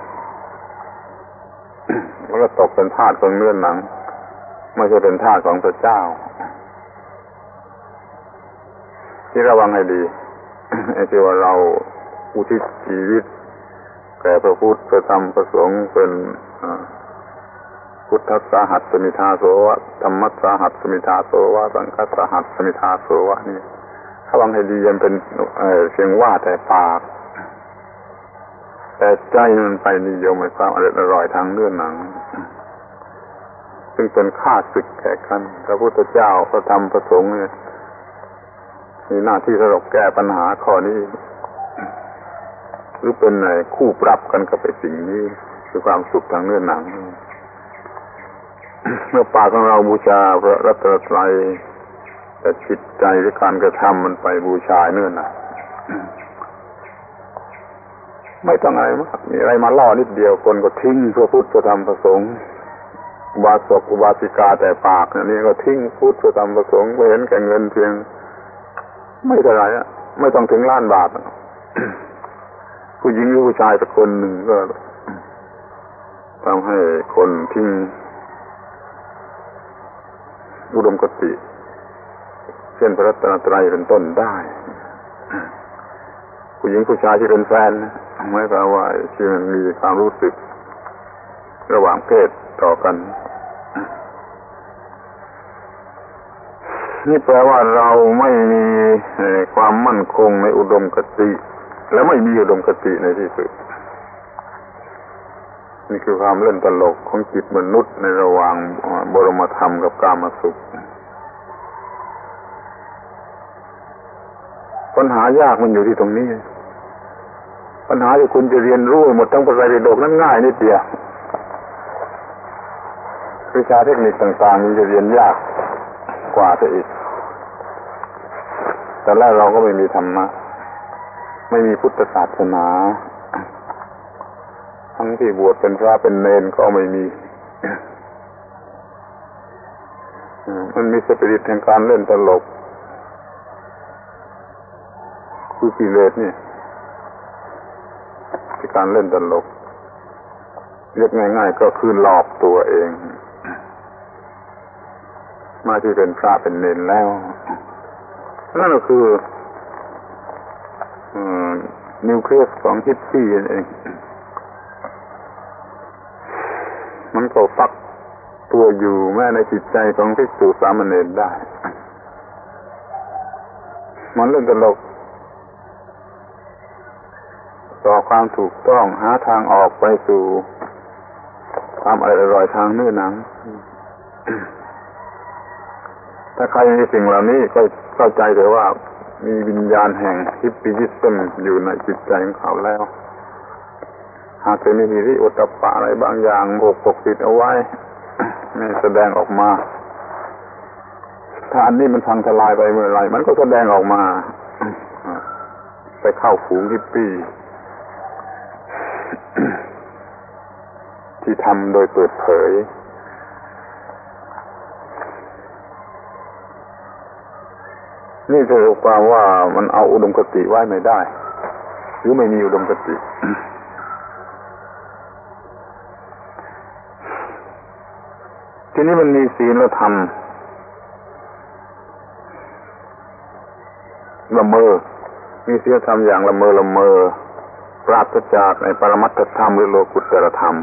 [SPEAKER 1] มันก็ตกเป็นทาสของเนื้อหนังไม่ใช่เป็นทาสของพระเจ้าที่ระวังให้ดีไอ้ที่ว่าเราอุทิศชีวิตแก่พระพุทธพระธรรมพระสงฆ์เป็นพุทธสหัสสมิทาโสวะธรรมสหัสสมิทาโสวะสังฆสหัสสมิทาโสวะนี่ระวังให้ดียังเป็นเอ่อเพียงว่าแต่ปากแต่ใจมันไปนิยมในความอร่อยอร่อยทางเนื้อหนังซึ่งเป็นข้าศึกแก่กันพระพุทธเจ้าพระธรรมพระสงฆ์เนี่ยมีหน้าที่สำหรับแก้ปัญหาข้อนี้หรือเป็นไอ้คู่ปรับกันกับไอ้สิ่งนี้คือความสุขทางเนื้อหนังเมื่อปากของเราบูชาพระรัตนตรัยแต่จิตใจหรือการกระทำมันไปบูชาเนื้อหนังไม่ต้องอะไรมากมีอะไรมาล่อนิดเดียวคนก็ทิ้งพระพุทธพระธรรมพระสงฆ์อุบาสกอุบาสิกาแต่ปากนี่ก็ทิ้งพุทธพระธรรมพระสงฆ์ไปเห็นแก่เงินเพียงไม่เท่าไหร่อ่ะไม่ต้องถึงล้านบาทผู้หญิงหรือผู้ชายสักคนหนึ่งก็ทำให้คนทิ้งอุดมคติเช่นพระรัตนตรัยเป็นต้นได้ผู้หญิงผู้ชายที่เป็นแฟนหมายความว่าที่มันมีความรู้สึกระหว่างเพศต่อกันนี่แปลว่าเราไม่มีความมั่นคงในอุดมคติและไม่มีอุดมคติในที่สุดนี่คือความเล่นตลกของจิตมนุษย์ในระหว่างบรมธรรมกับกามสุขปัญหายากมันอยู่ที่ตรงนี้ปัญหาที่คุณจะเรียนรู้หมดทั้งพระไตรปิฎกนั้นง่ายนิดเดียววิชาเทคนิคต่างๆมันจะเรียนยากกว่าซะอีกแต่แรกเราก็ไม่มีธรรมะไม่มีพุทธศาสนาทั้งที่บวชเป็นพระเป็นเณรก็ไม่มีมันมีสปิริตแห่งการเล่นตลกคือกิเลสนี่ที่การเล่นตลกเรียกง่ายๆก็คือหลอกตัวเองมาที่เป็นพระเป็นเณรแล้วนั่นก็คือนิวเคลียสของฮิปปี้เองมันก็ฟักตัวอยู่แม้ในจิตใจของภิกษุสามเณรได้มันเล่นตลกต่อความถูกต้องหาทางออกไปสู่ความอร่อยทางเนื้อหนังถ้าใครมีสิ่งเหล่านี้ก็เข้าใจเลยว่ามีวิญญาณแห่งฮิปปี้ยิสต์อยู่ในจิตใจของเขาแล้วหากเป็นนิริโอตตัปปะอะไรบางอย่างปกปกปิดเอาไว้ไม่แสดงออกมาถ้าอันนี้มันพังทลายไปเมื่อไรมันก็แสดงออกมาไปเข้าฝูงฮิปปี้ที่ทำโดยเปิดเผยนี่คือความว่ามันเอาอุดมคติไว้ไม่ได้หรือไม่มีอุดมคติทีนี้มันมีศีลธรรมละเมอมีศีลธรรมอย่างละเมอละเมอปราศจากในปรมัตถธรรมหรือโลกุตตรธรรม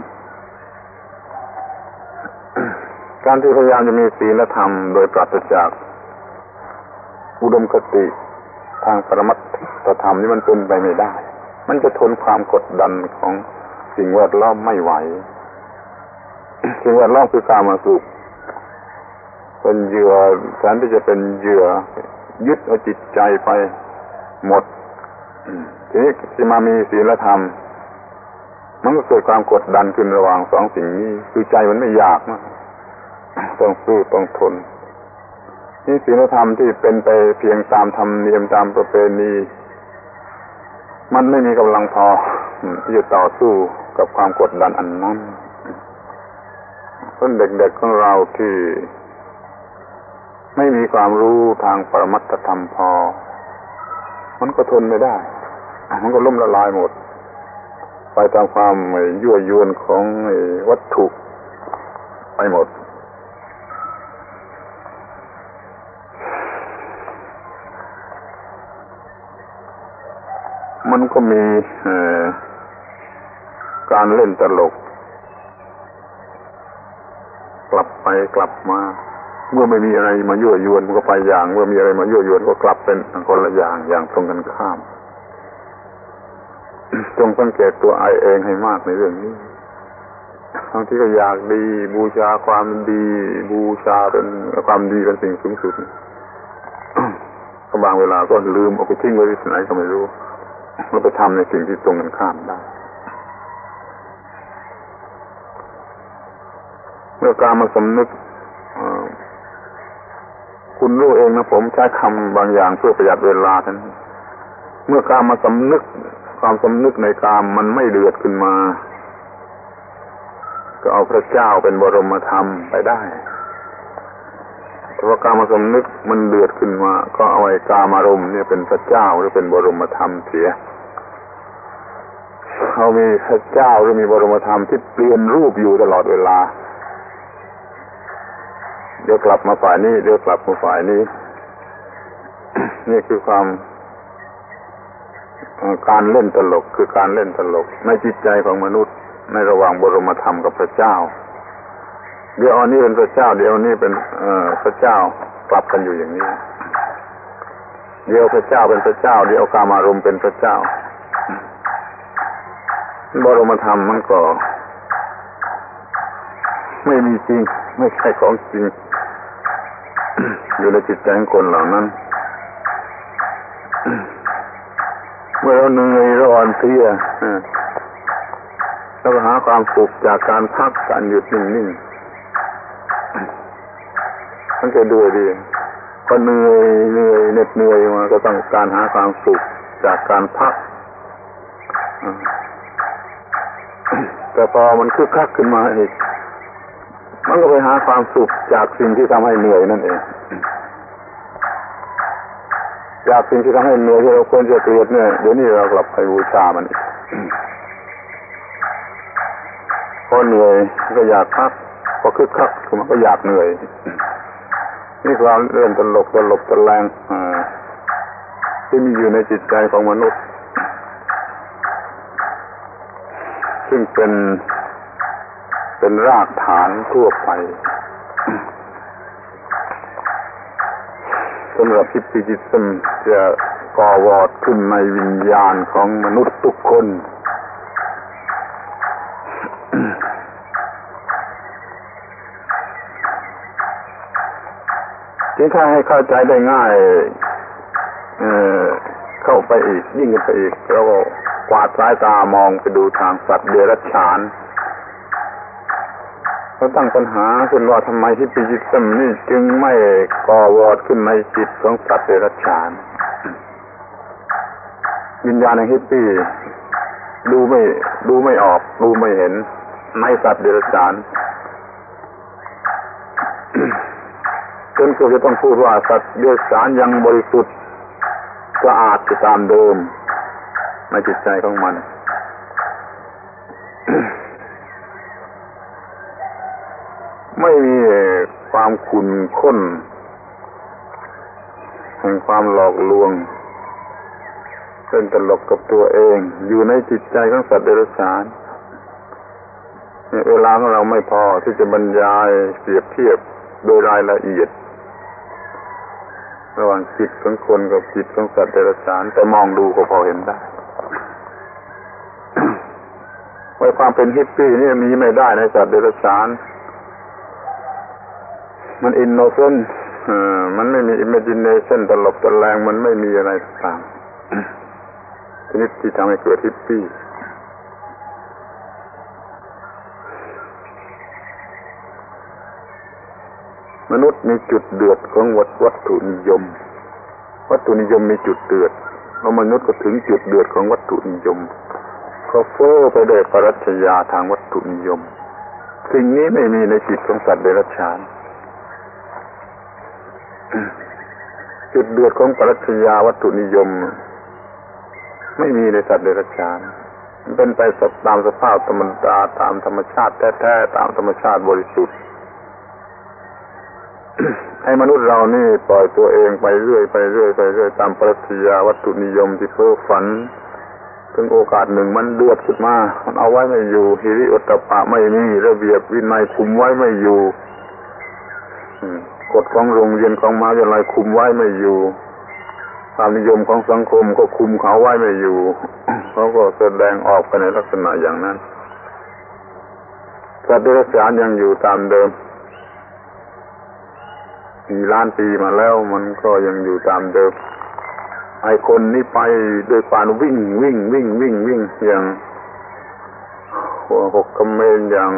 [SPEAKER 1] การที่พยายามจะมีศีลธรรมโดยปราศจากอุดมคติทางปรมัตถธรรมนี่มันเป็นไปไม่ได้มันจะทนความกดดันของสิ่งแวดล้อมไม่ไหวสิ่งแวดล้อมคือกามสุขเป็นเหยื่อแทนที่จะเป็นเหยื่อยึดเอาจิตใจไปหมดทีนี้ที่มามีศีลธรรมมันก็เกิดความกดดันขึ้นระหว่างสองสิ่งนี้คือใจมันไม่อยากนะต้องสู้ต้องทนนี่ศีลธรรมที่เป็นไปเพียงตามธรรมเนียมตามประเพณีมันไม่มีกำลังพอที่จะต่อสู้กับความกดดันอันนั้นคนเด็กๆของเราที่ไม่มีความรู้ทางปรมัตถธรรมพอมันก็ทนไม่ได้มันก็ล้มละลายหมดไปตามความยั่วยวนของวัตถุไปหมดมันก็มีการเล่นตลกกลับไปกลับมาเมื่อไม่มีอะไรมายั่วยวนมันก็ไปอย่างเมื่อมีอะไรมายั่วยวนก็กลับเป็นคนละอย่างอย่างตรงกันข้ามจงสังเกตตัวไอเองให้มากในเรื่องนี้บางทีก็อยากดีบูชาความดีบูชาเป็นความดีเป็นสิ่งสูงสุดก็บางเวลาก็ลืมเอาไปทิ้งไว้ที่ไหนก็ไม่รู้เราไปทำในสิ่งที่ตรงกันข้ามได้เมื่อการมาสำนึกคุณรู้เองนะผมใช้คำบางอย่างเพื่อประหยัดเวลาท่านเมื่อการมาสำนึกความสำนึกในกามมันไม่เดือดขึ้นมาก็เอาพระเจ้าเป็นบรมธรรมไปได้แต่ว่าการมาสำนึกมันเดือดขึ้นมาก็เอาไอ้กามารมณ์เนี่ยเป็นพระเจ้าหรือเป็นบรมธรรมเสียเขามีพระเจ้าหรือมีบรมธรรมที่เปลี่ยนรูปอยู่ตลอดเวลาเดี๋ยวกลับมาฝ่ายนี้เดี๋ยวกลับมาฝ่ายนี้ นี่คือความการเล่นตลกคือการเล่นตลกในจิตใจของมนุษย์ในระหว่างบรมธรรมกับพระเจ้าเดี๋ยวอันนี้เป็นพระเจ้าเดี๋ยวนี้เป็นเอ่อพระเจ้ากลับกันอยู่อย่างนี้เดี๋ยวพระเจ้าเป็นพระเจ้าเดี๋ยวกามารมณ์เป็นพระเจ้าบรมธรรมมันก็ไม่มีจริงไม่ใช่ของจริงอยู่ในจิตใจของคนเหล่านั้นเมื่อเราเหนื่อยเราอ่อนเพลียเราหาความสุขจากการพักการหยุดนิ่งๆมันจะดูดีพอเหนื่อยเหนื่อยเหน็ดเหนื่อยมาก็ต้องการหาความสุขจากการพักแต่พอมันคึกคักขึ้นมาอีกมันก็ไปหาความสุขจากสิ่งที่ทำให้เหนื่อยนั่นเองจากสิ่งที่ทำให้เหนื่อยที่เราควรจะเกลียดเนี่ยเดี๋ยวนี้เรากลับไปบูชามันอีกพอเหนื่อยก็อยากพักพอคึกคักมันก็อยากเหนื่อยนี่ความเล่นตลกตลกตะแลงที่มีอยู่ในจิตใจของมนุษย์ซึ่งเป็นเป็นรากฐานทั่วไปสำหรับฮิปปิจิซึมจะก่อวอดขึ้นในวิญญาณของมนุษย์ทุกคนที่ถ้าให้เข้าใจได้ง่ายเอ่อเข้าไปอีกยิ่งขึ้นไปอีกแล้วก็กวาดสายตามองไปดูทางสัตว์เดรัจฉานเขาตั้งปัญหาขึ้นว่าทำไมฮิปปิจิซึมนี่จึงไม่ก่อวอดขึ้นในจิตของสัตว์เดรัจฉานวิญญาณในฮิปปี้ดูไม่ดูไม่ออกดูไม่เห็นในสัตว์เดรัจฉานจนเกือบจะต้องพูดว่าสัตว์เดรัจฉานยังบริสุทธิ์สะอาดอยู่ตามเดิมในจิตใจของมันไม่มีความขุ่นข้นแห่งความหลอกลวงเป็นตลกกับตัวเองอยู่ในจิตใจของสัตว์เดรัจฉานเวลาของเราไม่พอที่จะบรรยายเปรียบเทียบโดยรายละเอียดระหว่างจิตของคนกับจิตของสัตว์เดรัจฉานแต่มองดูก็พอเห็นได้ ไว้ความเป็นฮิปปี้นี่มีไม่ได้ในสัตว์เดรัจฉานมันอินโนเซนต์มันไม่มีอิมเมจิเนชั่นตลบตะแลงมันไม่มีอะไรต่างชนิดที่ทำให้เกิดฮิปปี้มนุษย์มีจุดเดือดของวัตถุนิยมวัตถุนิยมมีจุดเดือดแล้วมนุษย์ก็ถึงจุดเดือดของวัตถุนิยมก็เฟ้อไปด้วยปรัชญาทางวัตถุนิยมสิ่งนี้ไม่มีในจิตของสัตว์เดรัจฉานจุดเดือดของปรัชญาวัตถุนิยมไม่มีในสัตว์เดรัจฉานมันเป็นไปตามสภาพธรรมดาตามธรรมชาติแท้ๆตามธรรมชาติบริสุทธิ์ ให้มนุษย์เรานี่ปล่อยตัวเองไปเรื่อยไปเรื่อยไปเรื่อยตามปรัชญาวัตถุนิยมที่เพ้อฝันถึงโอกาสหนึ่งมันเดือดขึ้นมามันเอาไว้ไม่อยู่หิริโอตตัปปะไม่มีระเบียบวินัยคุมไว้ไม่อยู่กฎของโรงเรียนของมหาวิทยาลัยคุมไว้ไม่อยู่ความนิยมของสังคมก็คุมเขาไว้ไม่อยู่เขาก็แสดงออกไปในลักษณะอย่างนั้นสัตว์เดรัจฉานยังอยู่ตามเดิมกี่ล้านปีมาแล้วมันก็ยังอยู่ตามเดิมไอ้คนนี่ไปด้วยการวิ่งวิ่งวิ่งวิ่งวิ่งอย่างหัวหกกำเมนอย่าง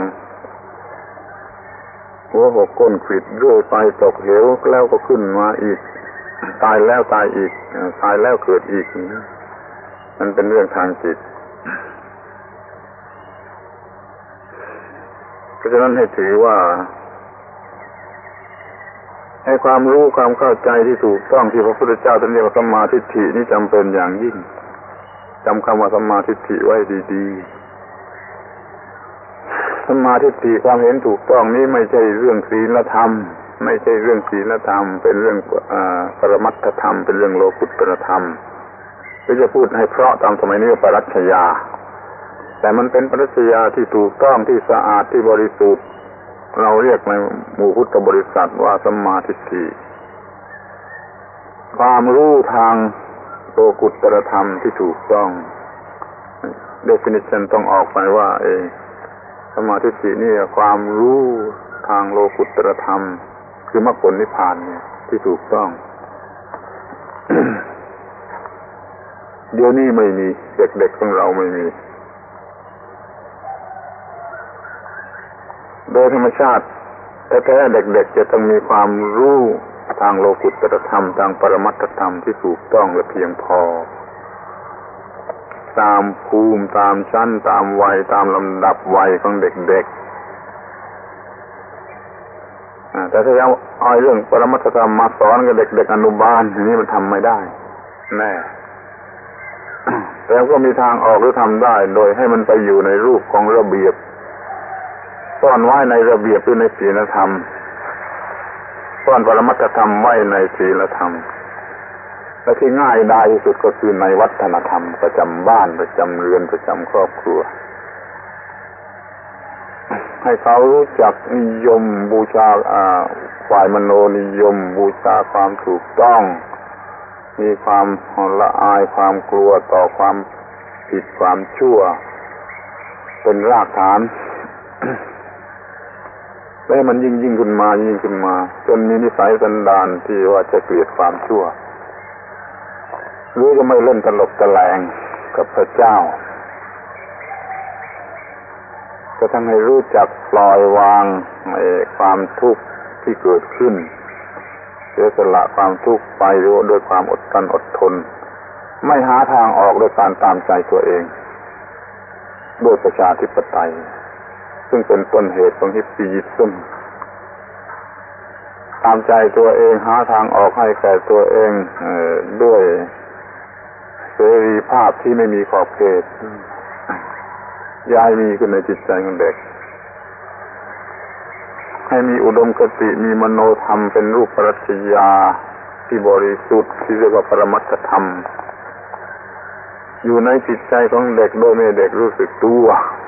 [SPEAKER 1] หัวหกก้นขิดเรื่อยไปตกเหวแล้วก็ขึ้นมาอีกตายแล้วตายอีกตายแล้วเกิดอีกมันเป็นเรื่องทางจิตเพราะฉะนั้นให้ถือว่าให้ความรู้ความเข้าใจที่ถูกต้องที่พระพุทธเจ้าท่านเรียกว่าสัมมาทิฏฐินี่จำเป็นอย่างยิ่งจำคำว่าสัมมาทิฏฐิไว้ดีๆสัมมาทิฏฐิความเห็นถูกต้องนี้ไม่ใช่เรื่องศีลธรรมไม่ใช่เรื่องศีลธรรมเป็นเรื่องปรมัตถธรรมเป็นเรื่องโลกุตตรธรรมก็จะพูดให้เพราะตามสมัยนี้ว่าปรัชญาแต่มันเป็นปรัชญาที่ถูกต้องที่สะอาดที่บริสุทธิ์เราเรียกในหมู่พุทธบริษัทว่าสัมมาทิฏฐิความรู้ทางโลกุตตรธรรมที่ถูกต้อง definition ต้องออกไปว่าเอสัมมาทิฏฐินี่ความรู้ทางโลกุตตรธรรมคือมรรคผลนิพพานเนี่ยที่ถูกต้อง เดี๋ยวนี้ไม่มีเด็กๆของเราไม่มีโดยธรรมชาติแท้ๆเด็กๆจะต้องมีความรู้ทางโลกุตตรธรรมทางปรมัตถธรรมที่ถูกต้องและเพียงพอตามภูมิตามชั้นตามวัยตามลำดับวัยของเด็กๆแต่ถ้าเอาเอาเรื่องปรมัตถธรรมมาสอนกับเด็กๆอนุบาลทีนี้มันทำไม่ได้แน่แล้วก็มีทางออกหรือทำได้โดยให้มันไปอยู่ในรูปของระเบียบซ่อนไว้ในระเบียบหรือในศีลธรรมซ่อนปรมัตถธรรมไว้ในศีลธรรมและที่ง่ายได้ที่สุดก็คือในวัฒนธรรมประจำบ้านประจำเรือนประจำครอบครัวให้เขารู้จักนิยมบูชาฝ่ายมโนนิยมบูชาความถูกต้องมีความละอายความกลัวต่อความผิดความชั่วเป็นรากฐานแล้วมันยิ่งยิ่งขึ้นมายิ่งขึ้นมาจนมีนิสัยสันดานที่ว่าจะเกลียดความชั่วหรือจะไม่เล่นตลบตะแลงกับพระเจ้าก็ทั้งให้รู้จักปล่อยวางไอ้ความทุกข์ที่เกิดขึ้นเสียสละความทุกข์ไปด้วยความอดทนอดทนไม่หาทางออกด้วยการตามใจตัวเองด้วยประชาธิปไตยซึ่งเป็นต้นเหตุของฮิปปียิซึมตามใจตัวเองหาทางออกให้แก่ตัวเองเอ่อด้วยเสรีภาพที่ไม่มีขอบเขตย้ายมีขึ้นในจิตใจของเด็กให้มีอุดมคติมีมโนธรรมเป็นรูปปรัชญาที่บริสุทธิ์ที่เรียกว่าปรมัตถธรรมอยู่ในจิตใจของเด็กโดยไม่เด็กรู้สึกตัว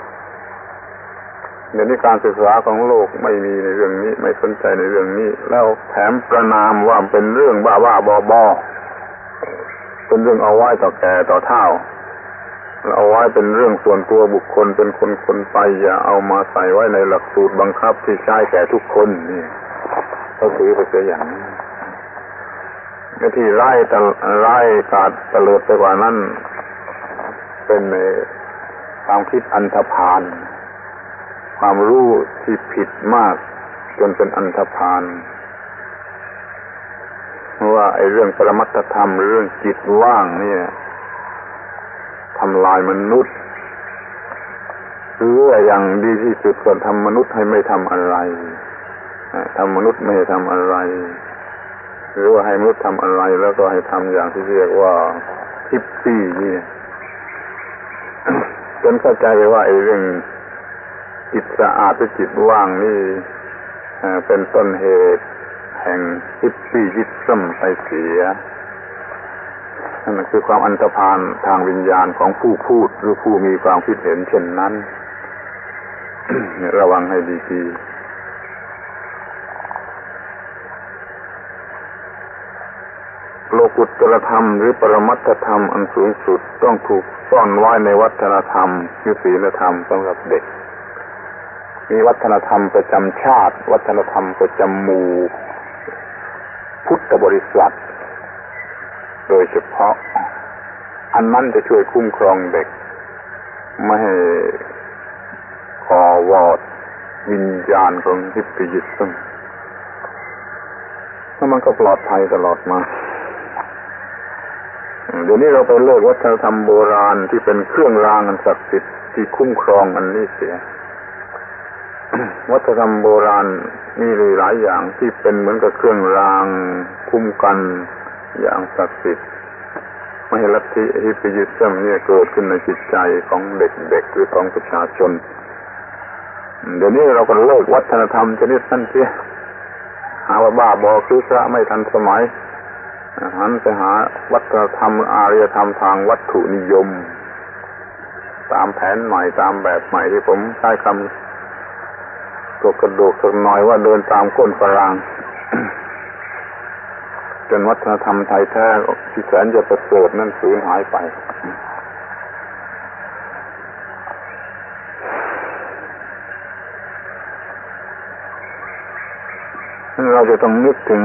[SPEAKER 1] เดี๋ยวนี้การศึกษาของโลกไม่มีในเรื่องนี้ไม่สนใจในเรื่องนี้แล้วแถมประนามว่าเป็นเรื่องบ้าๆบอๆเป็นเรื่องเอาไว้ต่อแก่ต่อเฒ่าเอาไว้เป็นเรื่องส่วนตัวบุคคลเป็นคนคนไปอย่าเอามาใส่ไว้ในหลักสูตรบังคับที่ใช้แก่ทุกคนนี่เขาถือไปเสียอย่างนี้ที่ไล่ตะไล่กาดตะเลิดไปกว่านั้นเป็นในความคิดอันธพาลความรู้ที่ผิดมากจนเป็นอันธพาลว่าไอ้เรื่องปรมัตถธรรมเรื่องจิตว่างเนี่ยทำลายมนุษย์หรืออย่างดีที่สุดก็ทำมนุษย์ให้ไม่ทำอะไรทำมนุษย์ไม่ให้ทำอะไรหรือว่าให้มนุษย์ทำอะไรแล้วก็ให้ทำอย่างที่เรียกว่าฮิปปี้นี่จนเข้าใจว่าไอ้เรื่องจิตสะอาดหรือจิตว่างนี่เป็นต้นเหตุแห่งฮิปปี้ยิซึมไปเสียนั่นคือความอันธพาลทางวิญญาณของผู้พูดหรือผู้มีความคิดเห็นเช่นนั้น ระวังให้ดีๆโลกุตตรธรรมหรือปรมัตถธรรมอันสูงสุดต้องถูกซ่อนไว้ในวัฒนธรรมคือศีลธรรมสำหรับเด็กมีวัฒนธรรมประจำชาติวัฒนธรรมประจำหมู่พุทธบริษัทโดยเฉพาะอันนั้นจะช่วยคุ้มครองเด็กไม่ให้ก่อวอดวิญญาณของฮิปปี้ยิซึมแล้วมันก็ปลอดภัยตลอดมาเดี๋ยวนี้เราไปเลิกวัฒนธรรมโบราณที่เป็นเครื่องรางอันศักดิ์สิทธิ์ที่คุ้มครองอันนี้เสีย วัฒนธรรมโบราณมีหลายอย่างที่เป็นเหมือนกับเครื่องรางคุ้มกันอย่างศักดิ์สิทธิ์ไม่ให้ลัทธิฮิปปี้ยิซึมเนี่ยเกิดขึ้นในจิตใจของเด็กๆหรือของประชาชนเดี๋ยวนี้เราก็เลิกวัฒนธรรมชนิดนั้นเสียหาว่าบ้าบอคือพระไม่ทันสมัยหันไปหาวัฒนธรรมอารยธรรมทางวัตถุนิยมตามแผนใหม่ตามแบบใหม่ที่ผมใช้คำตัวกระโดดสักหน่อยว่าเดินตามก้นฝรั่ง จนวัฒนธรรมไทยแท้ที่แสนจะประเสริฐนั่นสูญหายไปเราจะต้องนึกถึง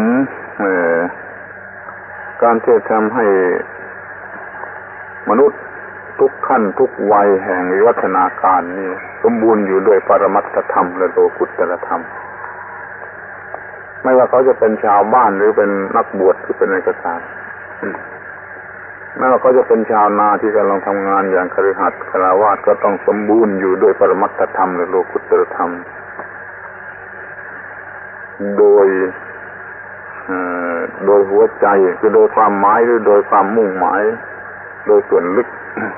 [SPEAKER 1] การที่จะทำให้มนุษย์ทุกขั้นทุกวัยแห่งวิวัฒนาการนี่สมบูรณ์อยู่ด้วยปรมัตถธรรมและโลกุตตรธรรมไม่ว่าเขาจะเป็นชาวบ้านหรือเป็นนักบวชหรือเป็นอะไรก็ตามไม่ว่าเขาจะเป็นชาวนาที่กำลังทำงานอย่างคฤหัสถ์ฆราวาสก็ต้องสมบูรณ์อยู่ด้วยปรมัตถธรรมและโลกุตตรธรรมโดยโดยหัวใจคือโดยความหมายหรือโดยความมุ่งหมายโดยส่วนลึก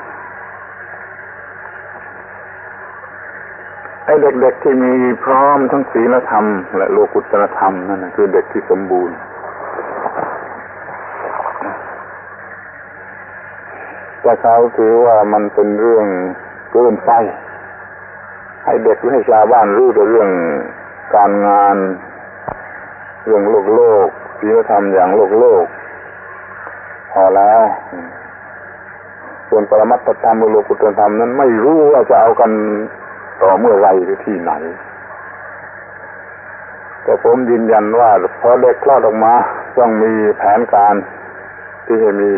[SPEAKER 1] ไอ้เด็กๆที่มีพร้อมทั้งศีลธรรมและโลกุตตรธรรมนั่นคือเด็กที่สมบูรณ์แต่เขาถือว่ามันเป็นเรื่องเกินไปให้เด็กหรือให้ชาวบ้านรู้แต่เรื่องการงานเรื่องโลกโลกศีลธรรมอย่างโลกโลกพอแล้วส่วนปรมัตถธรรมโลกุตตรธรรมนั้นไม่รู้ว่าจะเอากันต่อเมื่อไรหรือที่ไหนแต่ผมยืนยันว่าพอเด็กคลอดออกมาต้องมีแผนการที่จะมี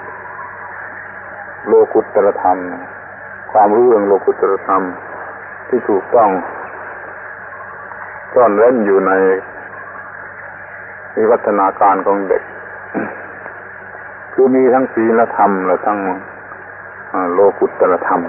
[SPEAKER 1] โลกุตตรธรรมความรู้เรื่องโลกุตตรธรรมที่ถูกต้องซ่อนเร้นอยู่ในวิวัฒนาการของเด็ก คือมีทั้งศีลธรรมและทั้งโลกุตตรธรรม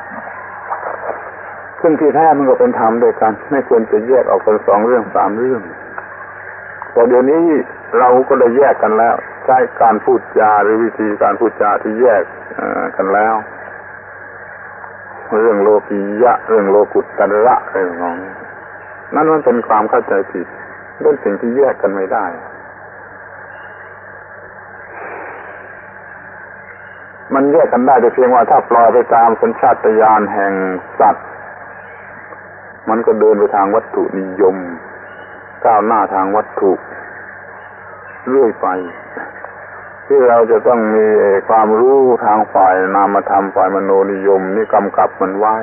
[SPEAKER 1] ซึ่งที่แท้มันก็เป็นธรรมด้วยกันไม่ควรจะแยกออกเป็นสองเรื่องสามเรื่องแต่เดี๋ยวนี้เราก็ได้แยกกันแล้วใช้การพูดจาหรือวิธีการพูดจาที่แยกกันแล้วเรื่องโลกียะเรื่องโลกุตตระเรื่องของนั่นมันเป็นความเข้าใจผิดเป็นสิ่งที่แยกกันไม่ได้มันแยกกันได้แต่เพียงว่าถ้าปล่อยไปตามสัญชาตญาณแห่งสัตว์มันก็เดินไปทางวัตถุนิยมก้าวหน้าทางวัตถุเรื่อยไปที่เราจะต้องมีความรู้ทางฝ่ายนามธรรมฝ่ายมโนนิยมนี่กำกับมันไว้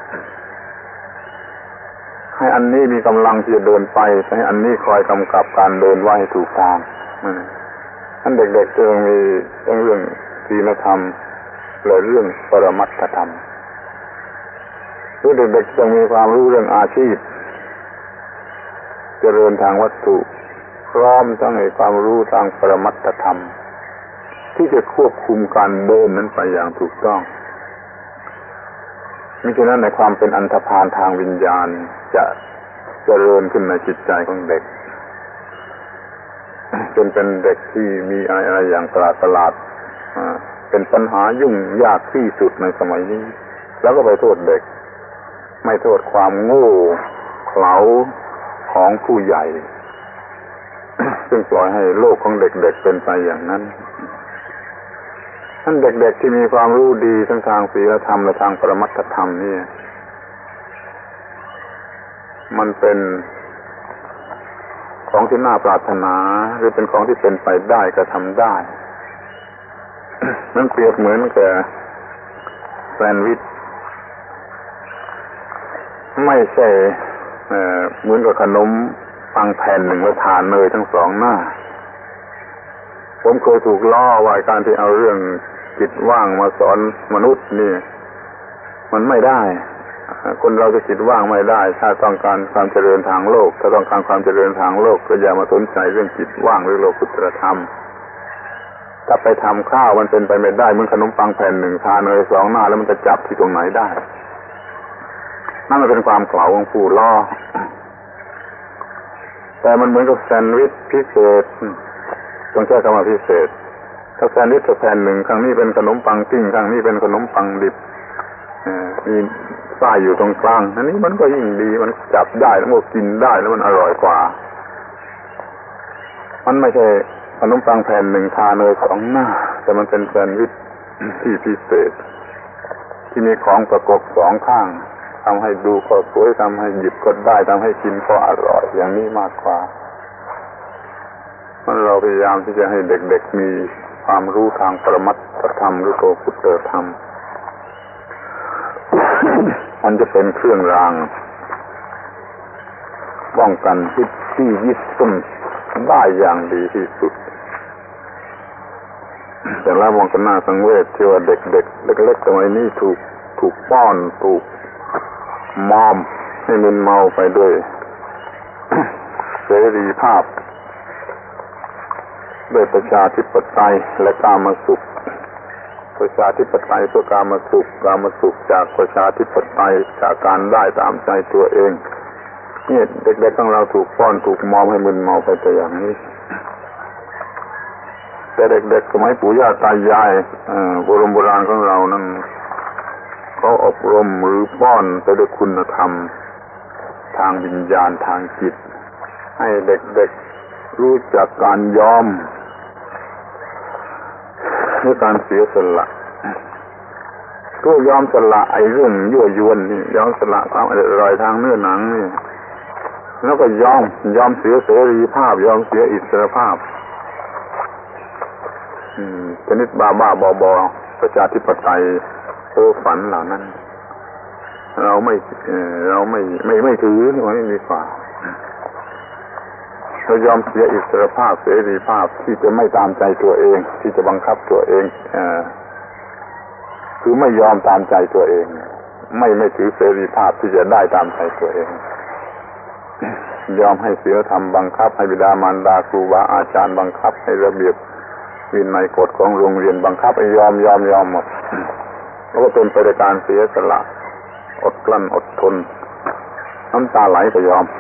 [SPEAKER 1] ให้อันนี้มีกำลังที่จะเดินไปให้อันนี้คอยกำกับการเดินไว้ให้ถูกทางท่านเด็กๆจะมีเรื่องศีลธรรมและเรื่องปรมัตถธรรมหรือเด็กๆจะมีความรู้เรื่องอาชีพเจริญทางวัตถุพร้อมทั้งในความรู้ทางปรมัตถธรรมที่จะควบคุมการเดินนั้นไปอย่างถูกต้องมิฉะนั้นในความเป็นอันธพาลทางวิญญาณจะเจริญขึ้นในจิตใจของเด็กจนเป็นเด็กที่มีอะไรๆอย่างประหลาดๆเป็นปัญหายุ่งยากที่สุดในสมัยนี้แล้วก็ไปโทษเด็กไม่โทษความโง่เขลาของผู้ใหญ่ ซึ่งปล่อยให้โลกของเด็กๆเป็นไปอย่างนั้นท่านเด็กๆที่มีความรู้ดีทั้งทางศีลธรรมและทางปรมัตถธรรมนี่มันเป็นของที่น่าปรารถนาหรือเป็นของที่เป็นไปได้กระทำได้ มันเปรียบเหมือนกับแซนด์วิชไม่ใช่เอ่อเหมือนกับขนมปังแผ่นหนึ่งแล้วทานเนยทั้งสองหน้าผมเคยถูกล้อว่าการที่เอาเรื่องจิตว่างมาสอนมนุษย์นี่มันไม่ได้คนเราจะจิตว่างไม่ได้ถ้าต้องการความเจริญทางโลกถ้าต้องการความเจริญทางโลกก็อย่ามาสนใจเรื่องจิตว่างหรือโลกุตตรธรรมถ้าไปทำข้าวมันเป็นไปไม่ได้เหมือนขนมปังแผ่นหนึ่งทานเลยสองหน้าแล้วมันจะจับที่ตรงไหนได้นั่นมันเป็นความเกล่าของผู้ล้อแต่มันเหมือนกับแซนด์วิชพิเศษต้องใช้คำว่าพิเศษถ้าแซนด์วิชแผ่นหนึ่งข้างนี้เป็นขนมปังปิ้งข้างนี้เป็นขนมปังดิบมีไส้อยู่ตรงกลางอันนี้มันก็ยิ่งดีมันจับได้แล้วมันกินได้แล้วมันอร่อยกว่ามันไม่ใช่ขนมปังแผ่นหนึ่งทาเนยสองหน้าแต่มันเป็นแซนด์วิชที่พิเศษที่มีของประกบสองข้างทำให้ดูก็สวยทำให้หยิบก็ได้ทำให้กินก็อร่อยอย่างนี้มากกว่ามันเราพยายามที่จะให้เด็กๆมีความรู้ทางปรมัตถธรรมหรือโลกุตตรธรรมมันจะเป็นเครื่องรางป้องกันพิษที่ยึดต้นได้อย่างดีที่สุดแต่แล้วมองกันหน้าสังเวชที่ว่าเด็กๆเล็กๆสมัยนี้ถูกถูกป้อนถูกมอมให้มึนเมาไปด้วยเสรีภาพด้วยประชาธิปไตยและกามสุขประชาธิปไตยเพื่อกามสุขกามสุขจากประชาธิปไตยจากการได้ตามใจตัวเองนี่เด็กๆของเราถูกป้อนถูกมอมให้มึนเมาไปแต่อย่างนี้แต่เด็กๆสมัยปู่ย่าตายายโบราณโบราณของเรานั้นเขาอบรมหรือป้อนไปด้วยคุณธรรมทางวิญญาณทางจิตให้เด็กๆรู้จักการยอมด้วยการเสียสละก็ยอมสละไอ้เรื่องยั่วยวนนี่ยอมสละความอร่อยทางเนื้อหนังนี่แล้วก็ยอมยอมเสียเสรีภาพยอมเสียอิสรภาพอืมชนิดบ้าบ้าบอบอประชาธิปไตยเพ้อฝันเหล่านั้นเราไม่เอ่อเราไม่ไม่ไม่ถือไม่มีฝ่าเรายอมเสียอิสรภาพเสรีภาพที่จะไม่ตามใจตัวเองที่จะบังคับตัวเองเอ่อคือไม่ยอมตามใจตัวเองไม่ไม่ถือเสรีภาพที่จะได้ตามใจตัวเองยอมให้ศีลธรรมบังคับให้บิดามารดาครูบาอาจารย์บังคับให้ระเบียบวินัยกฎของโรงเรียนบังคับให้ยอมยอมยอมหมดแล้วก็เป็นไปในการเสียสละอดกลั้นอดทนน้ำตาไหลก็ยอม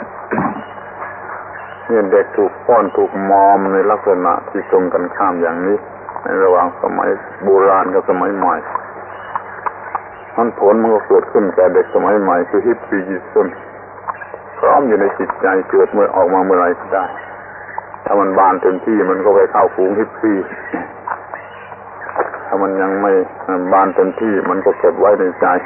[SPEAKER 1] เนี่ยเด็กถูกป้อนถูกมอมในลักษณะที่ตรงกันข้ามอย่างนี้ในระหว่างสมัยโบราณกับสมัยใหม่นั่นผลมันก็เกิดขึ้นแก่เด็กสมัยใหม่คือฮิปปี้ยิซึมเขาร้อมอยู่ในจิตใจเกิดเมื่อออกมาเมื่อไรก็ได้ถ้ามันบานเต็มที่มันก็ไปเข้าฝูงฮิปปี้ถ้ามันยังไม่บานเต็มที่มันก็เก็บไว้ในใจ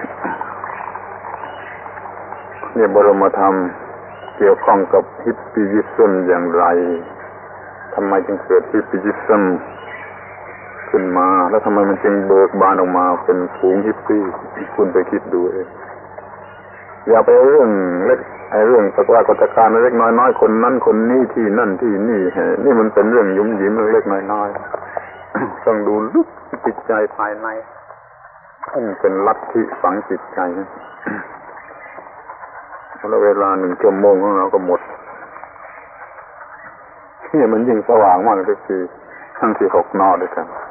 [SPEAKER 1] เนี่ยบรมธรรมเกี่ยวข้องกับฮิปปี้ยิซึมอย่างไรทำไมจึงเกิดฮิปปี้ยิซึมขึ้นมาแล้วทำไมมันจึงเบิกบานออกมาเป็นฝูงฮิปปี้คุณไปคิดดูเองอย่าไปเรื่องเล็กไอ้เรื่องปรากฏการณ์เล็กน้อยๆคนนั้นคนนี้ที่นั่นที่นี่นี่มันเป็นเรื่องยุ่มยิ้มเล็กน้อยๆต้องดูลึกจิตใจภายในมันเป็นลัทธิฝังจิตใจแล้วเวลาหนึ่งชั่วโมงของเราก็หมดนี่มันยิ่งสว่างมากทุกทีทั้งที่หกนอด้วยกัน